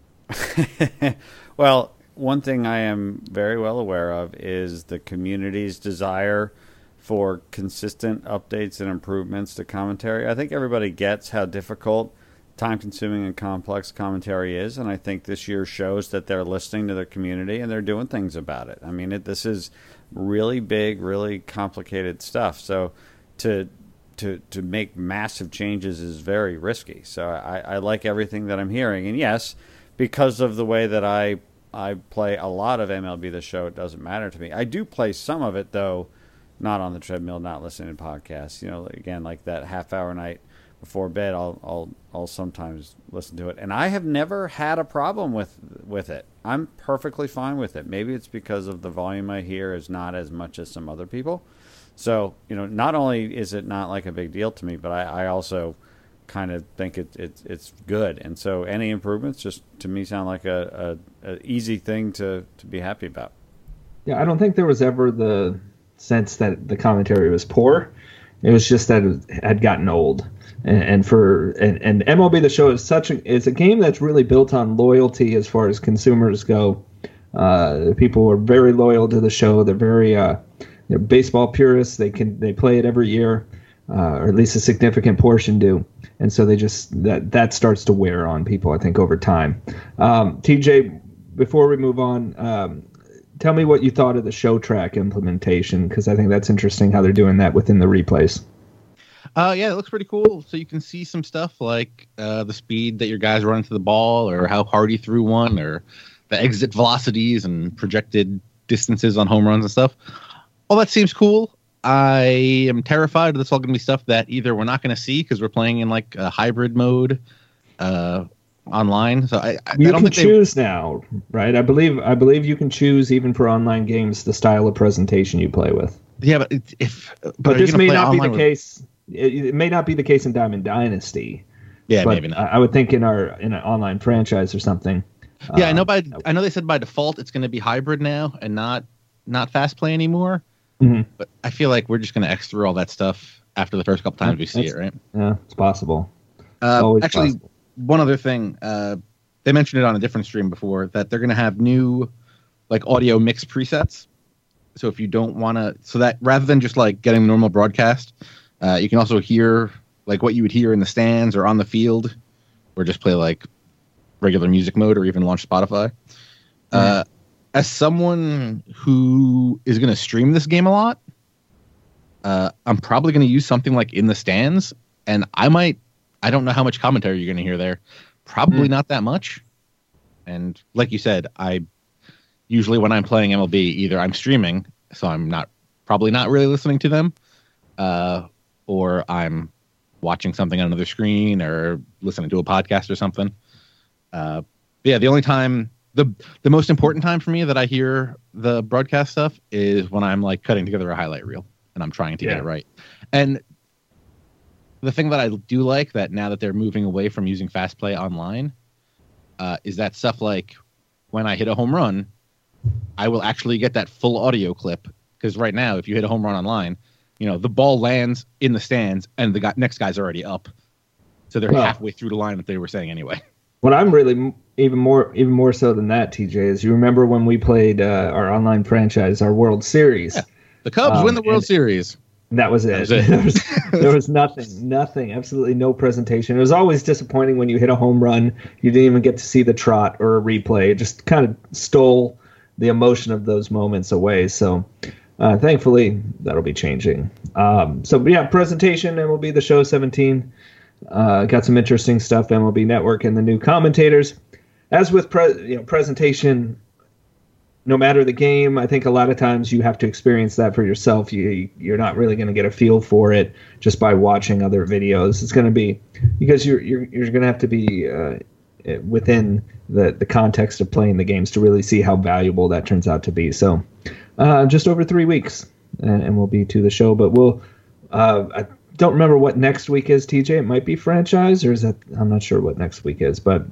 S1: Well, one thing I am very well aware of is the community's desire for consistent updates and improvements to commentary. I think everybody gets how difficult, time-consuming, and complex commentary is, and I think this year shows that they're listening to their community and they're doing things about it. I mean, this is really big, really complicated stuff. So to make massive changes is very risky. So I like everything that I'm hearing, and yes, because of the way that I play a lot of MLB The Show, it doesn't matter to me. I do play some of it, though, not on the treadmill, not listening to podcasts. You know, again, like that half-hour night before bed, I'll sometimes listen to it. And I have never had a problem with it. I'm perfectly fine with it. Maybe it's because of the volume I hear is not as much as some other people. So, you know, not only is it not like a big deal to me, but I also kind of think it's good. And so any improvements just to me sound like a easy thing to be happy about.
S2: Yeah, I don't think there was ever the sense that the commentary was poor. It was just that it had gotten old. And MLB The Show is a game that's really built on loyalty as far as consumers go. People are very loyal to the show. They're very they're baseball purists. They play it every year, or at least a significant portion do. And so they just that starts to wear on people, I think, over time. TJ, before we move on, tell me what you thought of the show track implementation, because I think that's interesting how they're doing that within the replays.
S3: Yeah, it looks pretty cool. So you can see some stuff like the speed that your guys run into the ball, or how hard he threw one, or the exit velocities and projected distances on home runs and stuff. All that seems cool. I am terrified that's all going to be stuff that either we're not going to see because we're playing in like a hybrid mode online. So I don't think
S2: choose now, right? I believe you can choose even for online games the style of presentation you play with.
S3: Yeah, but
S2: this may not be the case. It may not be the case in Diamond Dynasty.
S3: Yeah, maybe not.
S2: I would think in an online franchise or something.
S3: Yeah, I know they said by default it's going to be hybrid now and not fast play anymore. Mm-hmm. But I feel like we're just going to X through all that stuff after the first couple times we see it, right?
S2: Yeah, it's possible.
S3: Actually, possible. One other thing, they mentioned it on a different stream before, that they're going to have new like audio mix presets. So if you don't want to, so that rather than just like getting normal broadcast, you can also hear like what you would hear in the stands or on the field, or just play like regular music mode, or even launch Spotify. Yeah. As someone who is going to stream this game a lot, I'm probably going to use something like In the Stands, and I don't know how much commentary you're going to hear there. Probably not that much. And like you said, I usually when I'm playing MLB, either I'm streaming, so I'm probably not really listening to them, or I'm watching something on another screen or listening to a podcast or something. Yeah, the only time, the most important time for me that I hear the broadcast stuff is when I'm like cutting together a highlight reel and I'm trying to get it right. And the thing that I do like, that now that they're moving away from using fast play online, is that stuff like when I hit a home run, I will actually get that full audio clip. Because right now, if you hit a home run online, the ball lands in the stands and the next guy's already up. So they're halfway through the line that they were saying anyway.
S2: What I'm really even more so than that, TJ, is you remember when we played our online franchise, our World Series. Yeah.
S3: The Cubs win the World Series.
S2: That was it. There was nothing, absolutely no presentation. It was always disappointing when you hit a home run. You didn't even get to see the trot or a replay. It just kind of stole the emotion of those moments away. So thankfully, that'll be changing. Presentation, MLB The Show 17. Got some interesting stuff, MLB Network and the new commentators. As with presentation, no matter the game, I think a lot of times you have to experience that for yourself. You're not really going to get a feel for it just by watching other videos. It's going to be because you're going to have to be within the context of playing the games to really see how valuable that turns out to be. So just over 3 weeks, and we'll be to the show. But I don't remember what next week is, TJ. It might be franchise, or is that? I'm not sure what next week is, but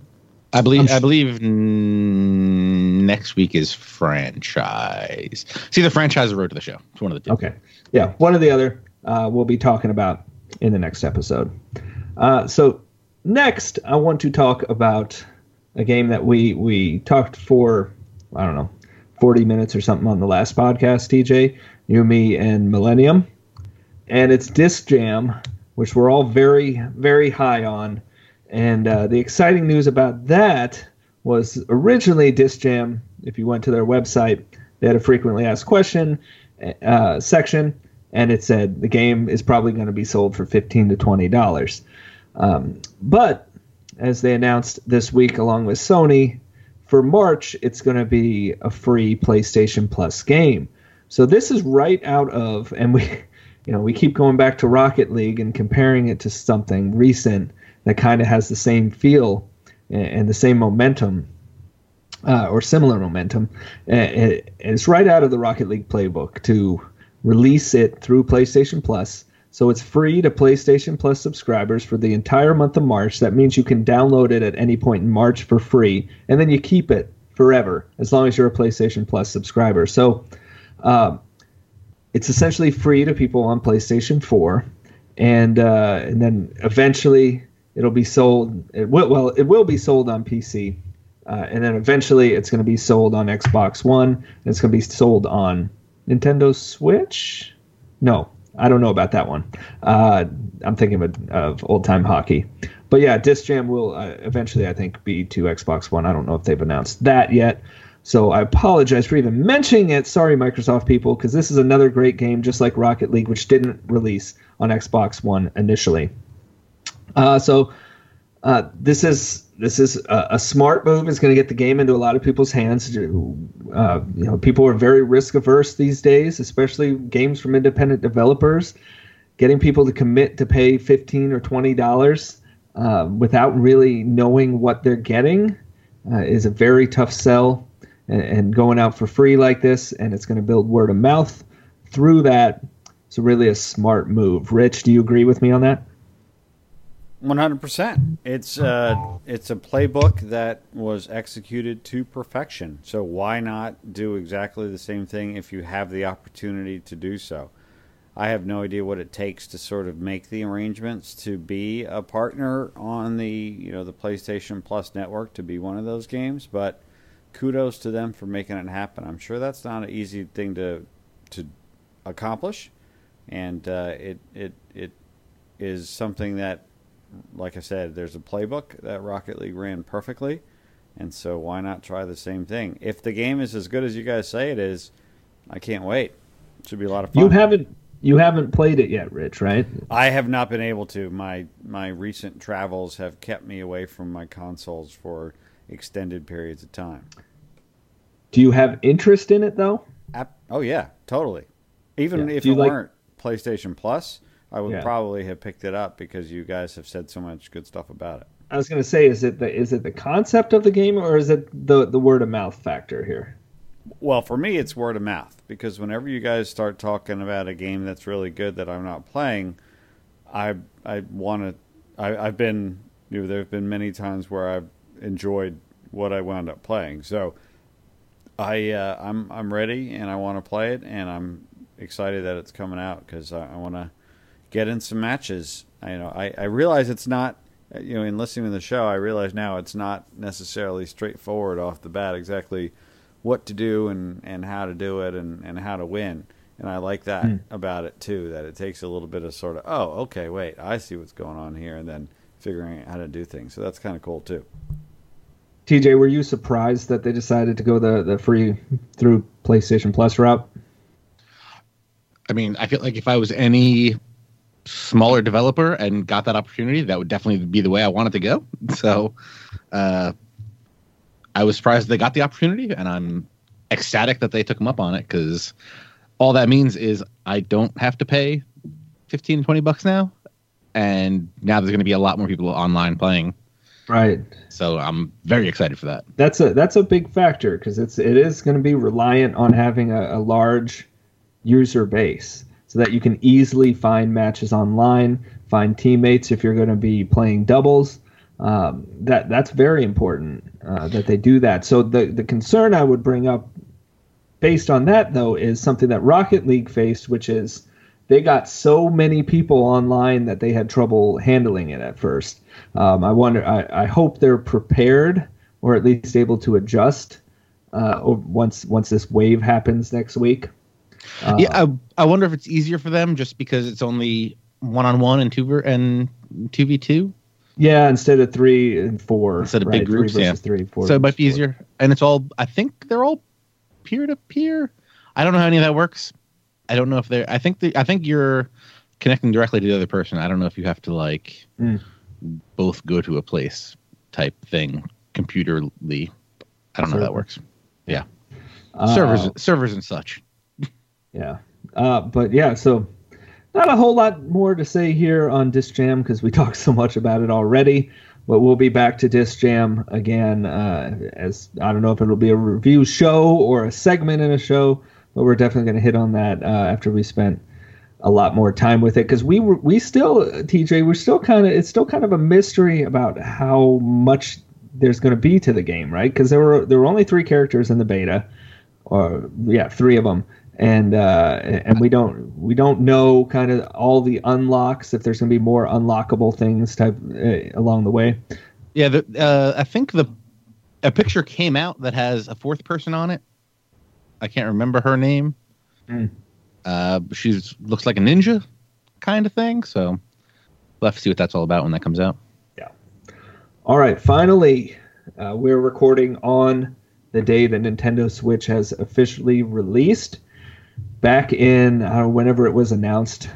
S3: I believe next week is franchise. It's either franchise or Road to the Show. It's one of the two.
S2: Okay. Yeah, one or the other we'll be talking about in the next episode. So next, I want to talk about a game that we talked for, 40 minutes or something on the last podcast, TJ, you, me, and Millennium. And it's Disc Jam, which we're all very, very high on. And the exciting news about that was originally Disc Jam, if you went to their website, they had a frequently asked question section, and it said the game is probably going to be sold for $15 to $20. But as they announced this week along with Sony, for March, it's going to be a free PlayStation Plus game. So this is right out of, and we keep going back to Rocket League and comparing it to something recent that kind of has the same feel and the same momentum, or similar momentum. It's right out of the Rocket League playbook to release it through PlayStation Plus. So it's free to PlayStation Plus subscribers for the entire month of March. That means you can download it at any point in March for free, and then you keep it forever as long as you're a PlayStation Plus subscriber. So it's essentially free to people on PlayStation 4, and then eventually it'll be sold. It will be sold on PC, and then eventually it's going to be sold on Xbox One, and it's going to be sold on Nintendo Switch. No, I don't know about that one. I'm thinking of old-time hockey. But yeah, Disc Jam will eventually, I think, be to Xbox One. I don't know if they've announced that yet. So I apologize for even mentioning it. Sorry, Microsoft people, because this is another great game, just like Rocket League, which didn't release on Xbox One initially. So this is a smart move. It's going to get the game into a lot of people's hands. People are very risk averse these days, especially games from independent developers. Getting people to commit to pay $15 or $20 without really knowing what they're getting is a very tough sell. And going out for free like this, and it's going to build word of mouth through that. It's really a smart move. Rich, do you agree with me on that?
S1: 100%. It's a playbook that was executed to perfection. So why not do exactly the same thing if you have the opportunity to do so? I have no idea what it takes to sort of make the arrangements to be a partner on the PlayStation Plus network to be one of those games, but kudos to them for making it happen. I'm sure that's not an easy thing to accomplish, and it is something that, like I said, there's a playbook that Rocket League ran perfectly, and so why not try the same thing? If the game is as good as you guys say it is, I can't wait. It should be a lot of fun.
S2: You haven't played it yet, Rich, right?
S1: I have not been able to. My recent travels have kept me away from my consoles for extended periods of time.
S2: Do you have interest in it, though?
S1: Oh, yeah, totally. Even if it weren't PlayStation Plus, I would probably have picked it up because you guys have said so much good stuff about it.
S2: I was going to say, is it the concept of the game, or is it the word of mouth factor here?
S1: Well, for me, it's word of mouth, because whenever you guys start talking about a game that's really good that I'm not playing, I've been, there have been many times where I've enjoyed what I wound up playing. So I'm ready, and I want to play it, and I'm excited that it's coming out because I want to get in some matches. I realize it's not, in listening to the show, I realize now it's not necessarily straightforward off the bat exactly what to do and how to do it and how to win. And I like that about it too, that it takes a little bit of sort of, oh, okay, wait, I see what's going on here, and then figuring out how to do things. So that's kind of cool too.
S2: TJ, were you surprised that they decided to go the free through PlayStation Plus route?
S3: I mean, I feel like if I was any smaller developer and got that opportunity, that would definitely be the way I wanted to go. So I was surprised they got the opportunity, and I'm ecstatic that they took them up on it, because all that means is I don't have to pay $15, $20 now, and now there's going to be a lot more people online playing.
S2: Right.
S3: So I'm very excited for that.
S2: That's a big factor, because it is going to be reliant on having a large user base, so that you can easily find matches online, find teammates if you're going to be playing doubles. That's very important that they do that. So the concern I would bring up based on that, though, is something that Rocket League faced, which is they got so many people online that they had trouble handling it at first. I hope they're prepared, or at least able to adjust once this wave happens next week.
S3: I wonder if it's easier for them just because it's only 1-on-1 and 2v2.
S2: Yeah, instead of 3 and 4.
S3: Instead of big groups,
S2: 3 versus 3, 4.
S3: So it might be easier, and it's all. I think they're all peer-to-peer. I don't know how any of that works. I don't know if they're. I think you're connecting directly to the other person. I don't know if you have to both go to a place type thing computerly. I don't know how that works. Yeah, servers and such.
S2: Yeah, but yeah, so not a whole lot more to say here on Disc Jam because we talked so much about it already. But we'll be back to Disc Jam again. As I don't know if it'll be a review show or a segment in a show, but we're definitely going to hit on that after we spent a lot more time with it because we still, TJ, it's still kind of a mystery about how much there's going to be to the game, right? Because there were only 3 characters in the beta, 3 of them. And we don't know kind of all the unlocks, if there's going to be more unlockable things along the way.
S3: Yeah, I think a picture came out that has a 4th person on it. I can't remember her name. She looks like a ninja kind of thing. So we'll have to see what that's all about when that comes out.
S2: Yeah. All right. Finally, we're recording on the day that Nintendo Switch has officially released. Back in whenever it was announced,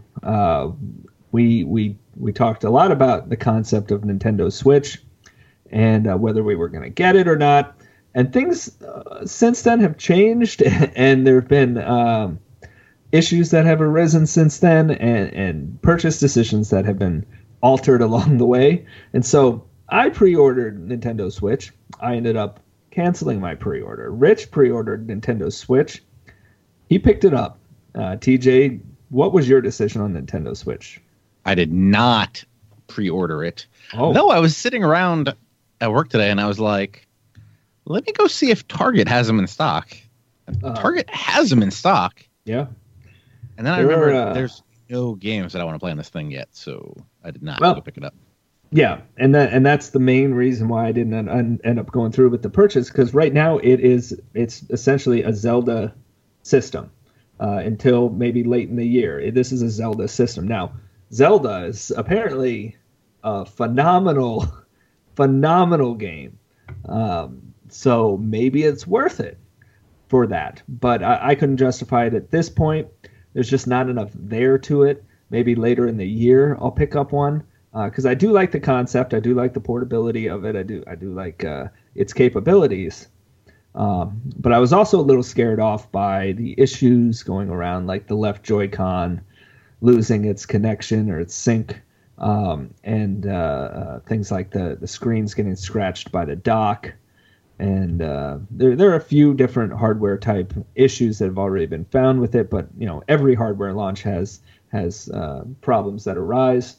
S2: we talked a lot about the concept of Nintendo Switch and whether we were going to get it or not. And things since then have changed, and there have been issues that have arisen since then, and purchase decisions that have been altered along the way. And so I pre-ordered Nintendo Switch. I ended up canceling my pre-order. Rich pre-ordered Nintendo Switch. He picked it up. TJ, what was your decision on Nintendo Switch?
S3: I did not pre-order it.
S2: Oh.
S3: No, I was sitting around at work today, and I was like, let me go see if Target has them in stock. Target has them in stock.
S2: Yeah.
S3: And then I remember there's no games that I want to play on this thing yet, so I did not go pick it up.
S2: Yeah, and that's the main reason why I didn't end up going through with the purchase, because right now it's essentially a Zelda system until maybe late in the year. This is a Zelda system. Now, Zelda is apparently a phenomenal game. So maybe it's worth it for that. But I couldn't justify it at this point. There's just not enough there to it. Maybe later in the year I'll pick up one because I do like the concept. I do like the portability of it. I do like its capabilities. But I was also a little scared off by the issues going around, like the left Joy-Con losing its connection or its sync, and things like the screens getting scratched by the dock. And there are a few different hardware type issues that have already been found with it, but every hardware launch has problems that arise.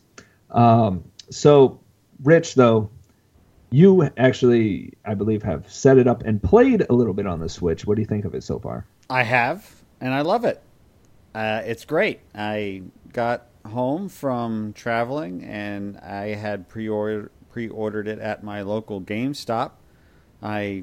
S2: So, Rich, though, you actually, I believe, have set it up and played a little bit on the Switch. What do you think of it so far?
S1: I have, and I love it. It's great. I got home from traveling, and I had pre-ordered it at my local GameStop. I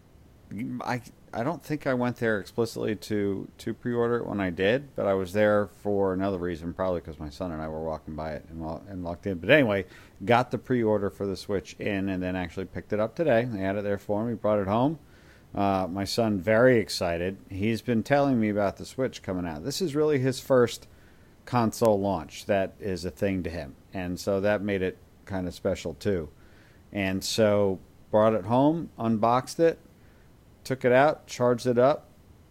S1: don't think I went there explicitly to pre-order it when I did, but I was there for another reason, probably because my son and I were walking by it and locked in. But anyway, got the pre-order for the Switch in and then actually picked it up today. They had it there for me, brought it home. My son, very excited. He's been telling me about the Switch coming out. This is really his first console launch. That is a thing to him. And so that made it kind of special too. And so brought it home, unboxed it, took it out, charged it up,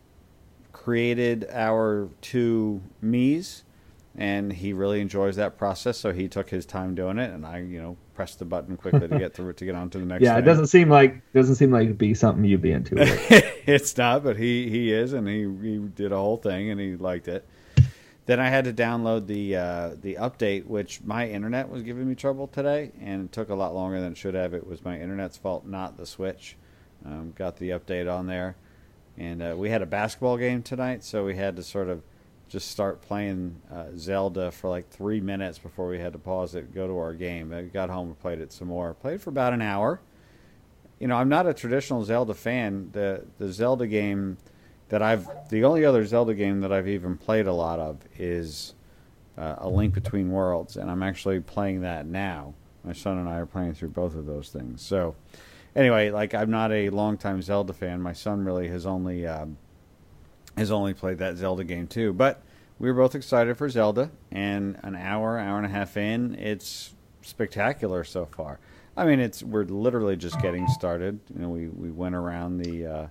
S1: created our 2 Miis, and he really enjoys that process, so he took his time doing it, and I, pressed the button quickly to get through it to get on to the next thing.
S2: It doesn't seem like it'd be something you'd be into.
S1: It's not, but he is, and he did a whole thing, and he liked it. Then I had to download the update, which my internet was giving me trouble today, and it took a lot longer than it should have. It was my internet's fault, not the Switch. Got the update on there, and we had a basketball game tonight, so we had to sort of just start playing Zelda for like 3 minutes before we had to pause it and go to our game. I got home and played it some more. Played for about an hour. You know, I'm not a traditional Zelda fan. The Zelda game the only other Zelda game that I've even played a lot of is A Link Between Worlds, and I'm actually playing that now. My son and I are playing through both of those things. So, anyway, like, I'm not a longtime Zelda fan. My son really has only played that Zelda game too. But we were both excited for Zelda, and an hour and a half in, it's spectacular so far. I mean, we're literally just getting started. You know, we went around the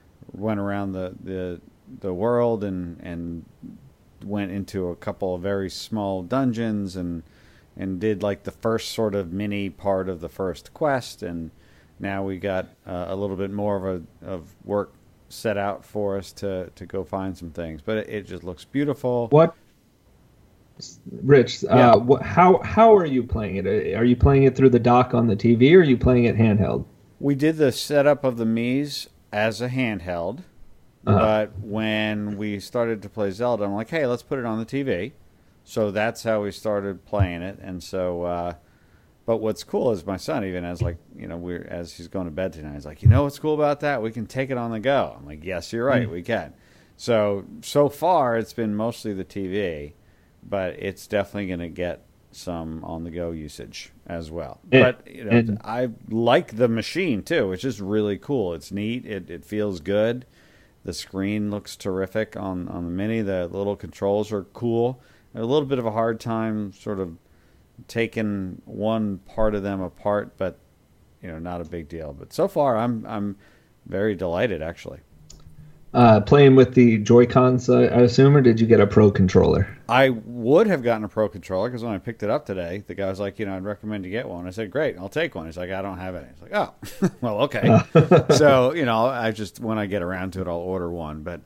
S1: world and went into a couple of very small dungeons and did like the first sort of mini part of the first quest, and now we got a little bit more of work set out for us to go find some things. But it just looks beautiful.
S2: What, Rich?
S1: Yeah.
S2: How are you playing it? Are you playing it through the dock on the TV, or are you playing it handheld?
S1: We did the setup of the Mii's as a handheld, but when we started to play Zelda, I'm like, hey, let's put it on the TV. So that's how we started playing it. And so, but what's cool is my son, even as like, you know, as he's going to bed tonight, he's like, you know what's cool about that? We can take it on the go. I'm like, yes, you're right, we can. So far it's been mostly the TV, but it's definitely going to get some on-the-go usage as well. But you know, I like the machine too, which is really cool. It's neat. It feels good. The screen looks terrific on the Mini. The little controls are cool. A little bit of a hard time sort of taking one part of them apart, but you know, not a big deal. But so far, I'm very delighted actually.
S2: Playing with the Joy-Cons, I assume, or did you get a Pro controller?
S1: I would have gotten a Pro controller because when I picked it up today, the guy was like, you know, I'd recommend you get one. I said, great, I'll take one. He's like, I don't have it. He's like, oh, well, okay. So, you know, when I get around to it, I'll order one. But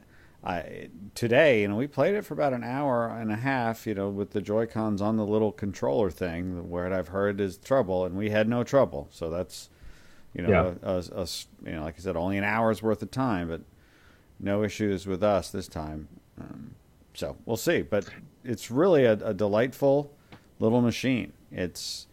S1: today, you know, we played it for about an hour and a half, you know, with the Joy-Cons on the little controller thing, where I've heard is trouble, and we had no trouble. So that's, you know, you know, like I said, only an hour's worth of time, but no issues with us this time. So we'll see. But it's really a delightful little machine. It's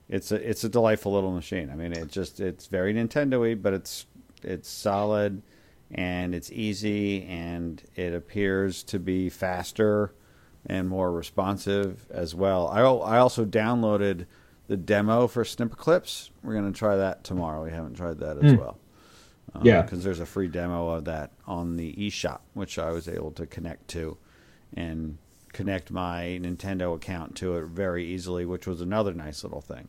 S1: a delightful little machine. I mean, it's very Nintendo-y, but it's solid and it's easy, and it appears to be faster and more responsive as well. I also downloaded the demo for Snipperclips. We're going to try that tomorrow. We haven't tried that as well. Because there's a free demo of that on the eShop, which I was able to connect to and connect my Nintendo account to it very easily, which was another nice little thing.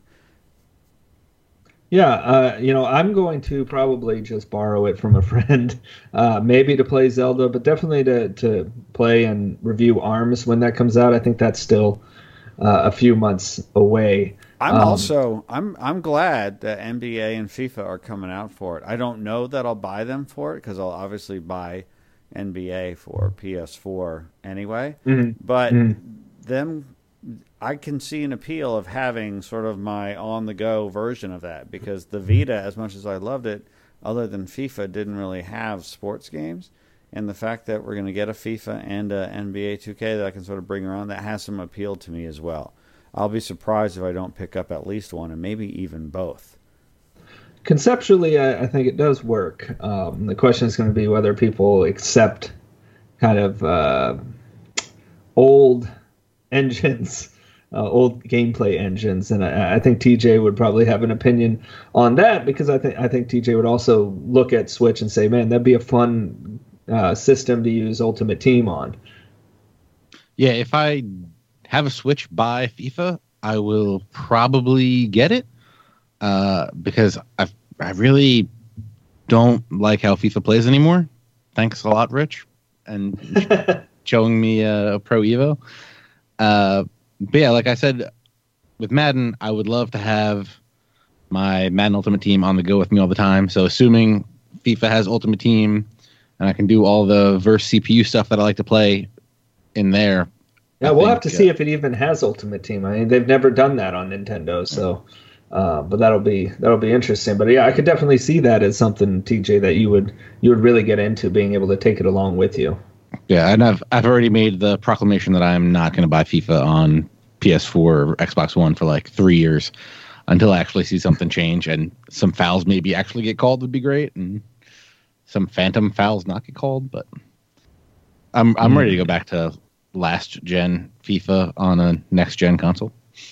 S2: Yeah, you know, I'm going to probably just borrow it from a friend, maybe to play Zelda, but definitely to play and review ARMS when that comes out. I think that's still a few months away.
S1: I'm glad that NBA and FIFA are coming out for it. I don't know that I'll buy them for it because I'll obviously buy NBA for PS4 anyway. But them, I can see an appeal of having sort of my on-the-go version of that, because the Vita, as much as I loved it, other than FIFA, didn't really have sports games. And the fact that we're going to get a FIFA and a NBA 2K that I can sort of bring around, that has some appeal to me as well. I'll be surprised if I don't pick up at least one, and maybe even both.
S2: Conceptually, I think it does work. The question is going to be whether people accept kind of old engines, old gameplay engines, and I think TJ would probably have an opinion on that, because I think TJ would also look at Switch and say, "Man, that'd be a fun system to use Ultimate Team on."
S3: Yeah, if I have a Switch by FIFA, I will probably get it because I really don't like how FIFA plays anymore. Thanks a lot, Rich, and showing me a Pro Evo. But yeah, like I said, with Madden, I would love to have my Madden Ultimate Team on the go with me all the time. So assuming FIFA has Ultimate Team and I can do all the verse CPU stuff that I like to play in there,
S2: Yeah, we'll have to see if it even has Ultimate Team. I mean, they've never done that on Nintendo, so but that'll be interesting. But yeah, I could definitely see that as something, TJ, that you would really get into, being able to take it along with you.
S3: Yeah, and I've already made the proclamation that I'm not going to buy FIFA on PS4 or Xbox One for like 3 years until I actually see something change, and some fouls maybe actually get called would be great, and some phantom fouls not get called. But I'm ready to go back to last gen FIFA on a next gen console.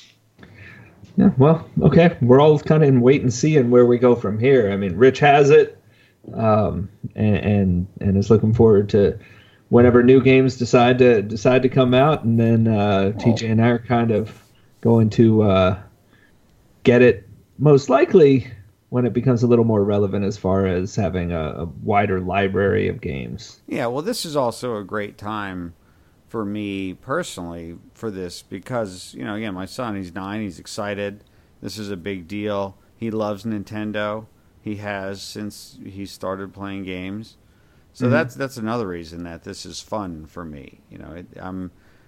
S2: Yeah, well, okay. We're all kind of in wait and see and where we go from here. I mean, Rich has it, and is looking forward to whenever new games decide to come out, and then TJ and I are kind of going to get it most likely when it becomes a little more relevant as far as having a wider library of games.
S1: Yeah, well, this is also a great time for me personally for this because, again, my son, he's 9, he's excited. This is a big deal. He loves Nintendo. He has since he started playing games. So that's another reason that this is fun for me. I'm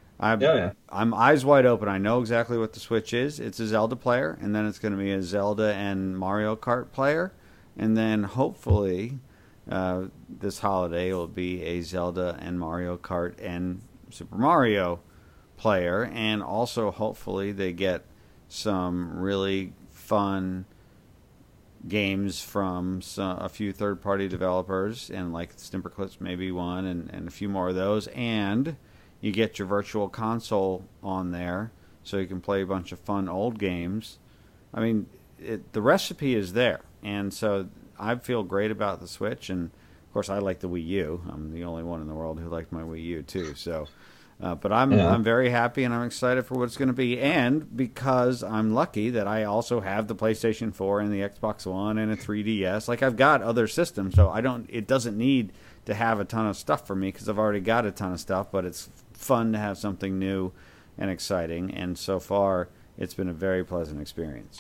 S1: eyes wide open. I know exactly what the Switch is. It's a Zelda player, and then it's going to be a Zelda and Mario Kart player, and then hopefully this holiday will be a Zelda and Mario Kart and Super Mario player, and also hopefully they get some really fun games from a few third-party developers, and like Snipperclips maybe one, and a few more of those, and you get your virtual console on there so you can play a bunch of fun old games. I mean, the recipe is there, and so I feel great about the Switch, and of course I like the Wii U. I'm the only one in the world who liked my Wii U too, so but I'm very happy, and I'm excited for what it's going to be, and because I'm lucky that I also have the PlayStation 4 and the Xbox One and a 3DS. Like, I've got other systems, so it doesn't need to have a ton of stuff for me because I've already got a ton of stuff, but it's fun to have something new and exciting, and so far it's been a very pleasant experience.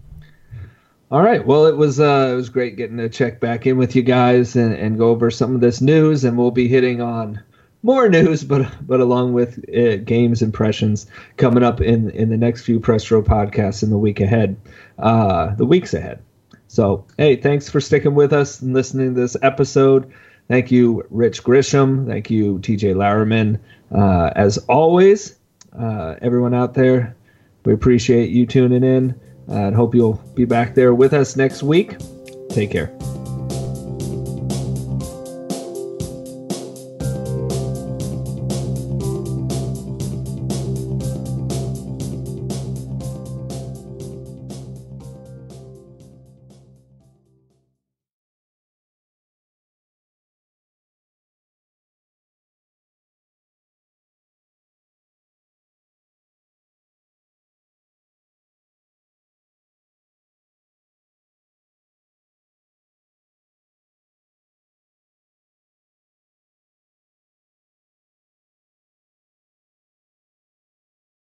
S2: All right, well, it was great getting to check back in with you guys and go over some of this news, and we'll be hitting on more news, but along with games impressions coming up in the next few Press Row podcasts in the weeks ahead. So, hey, thanks for sticking with us and listening to this episode. Thank you, Rich Grisham. Thank you, TJ Lowerman. As always, everyone out there, we appreciate you tuning in and hope you'll be back there with us next week. Take care.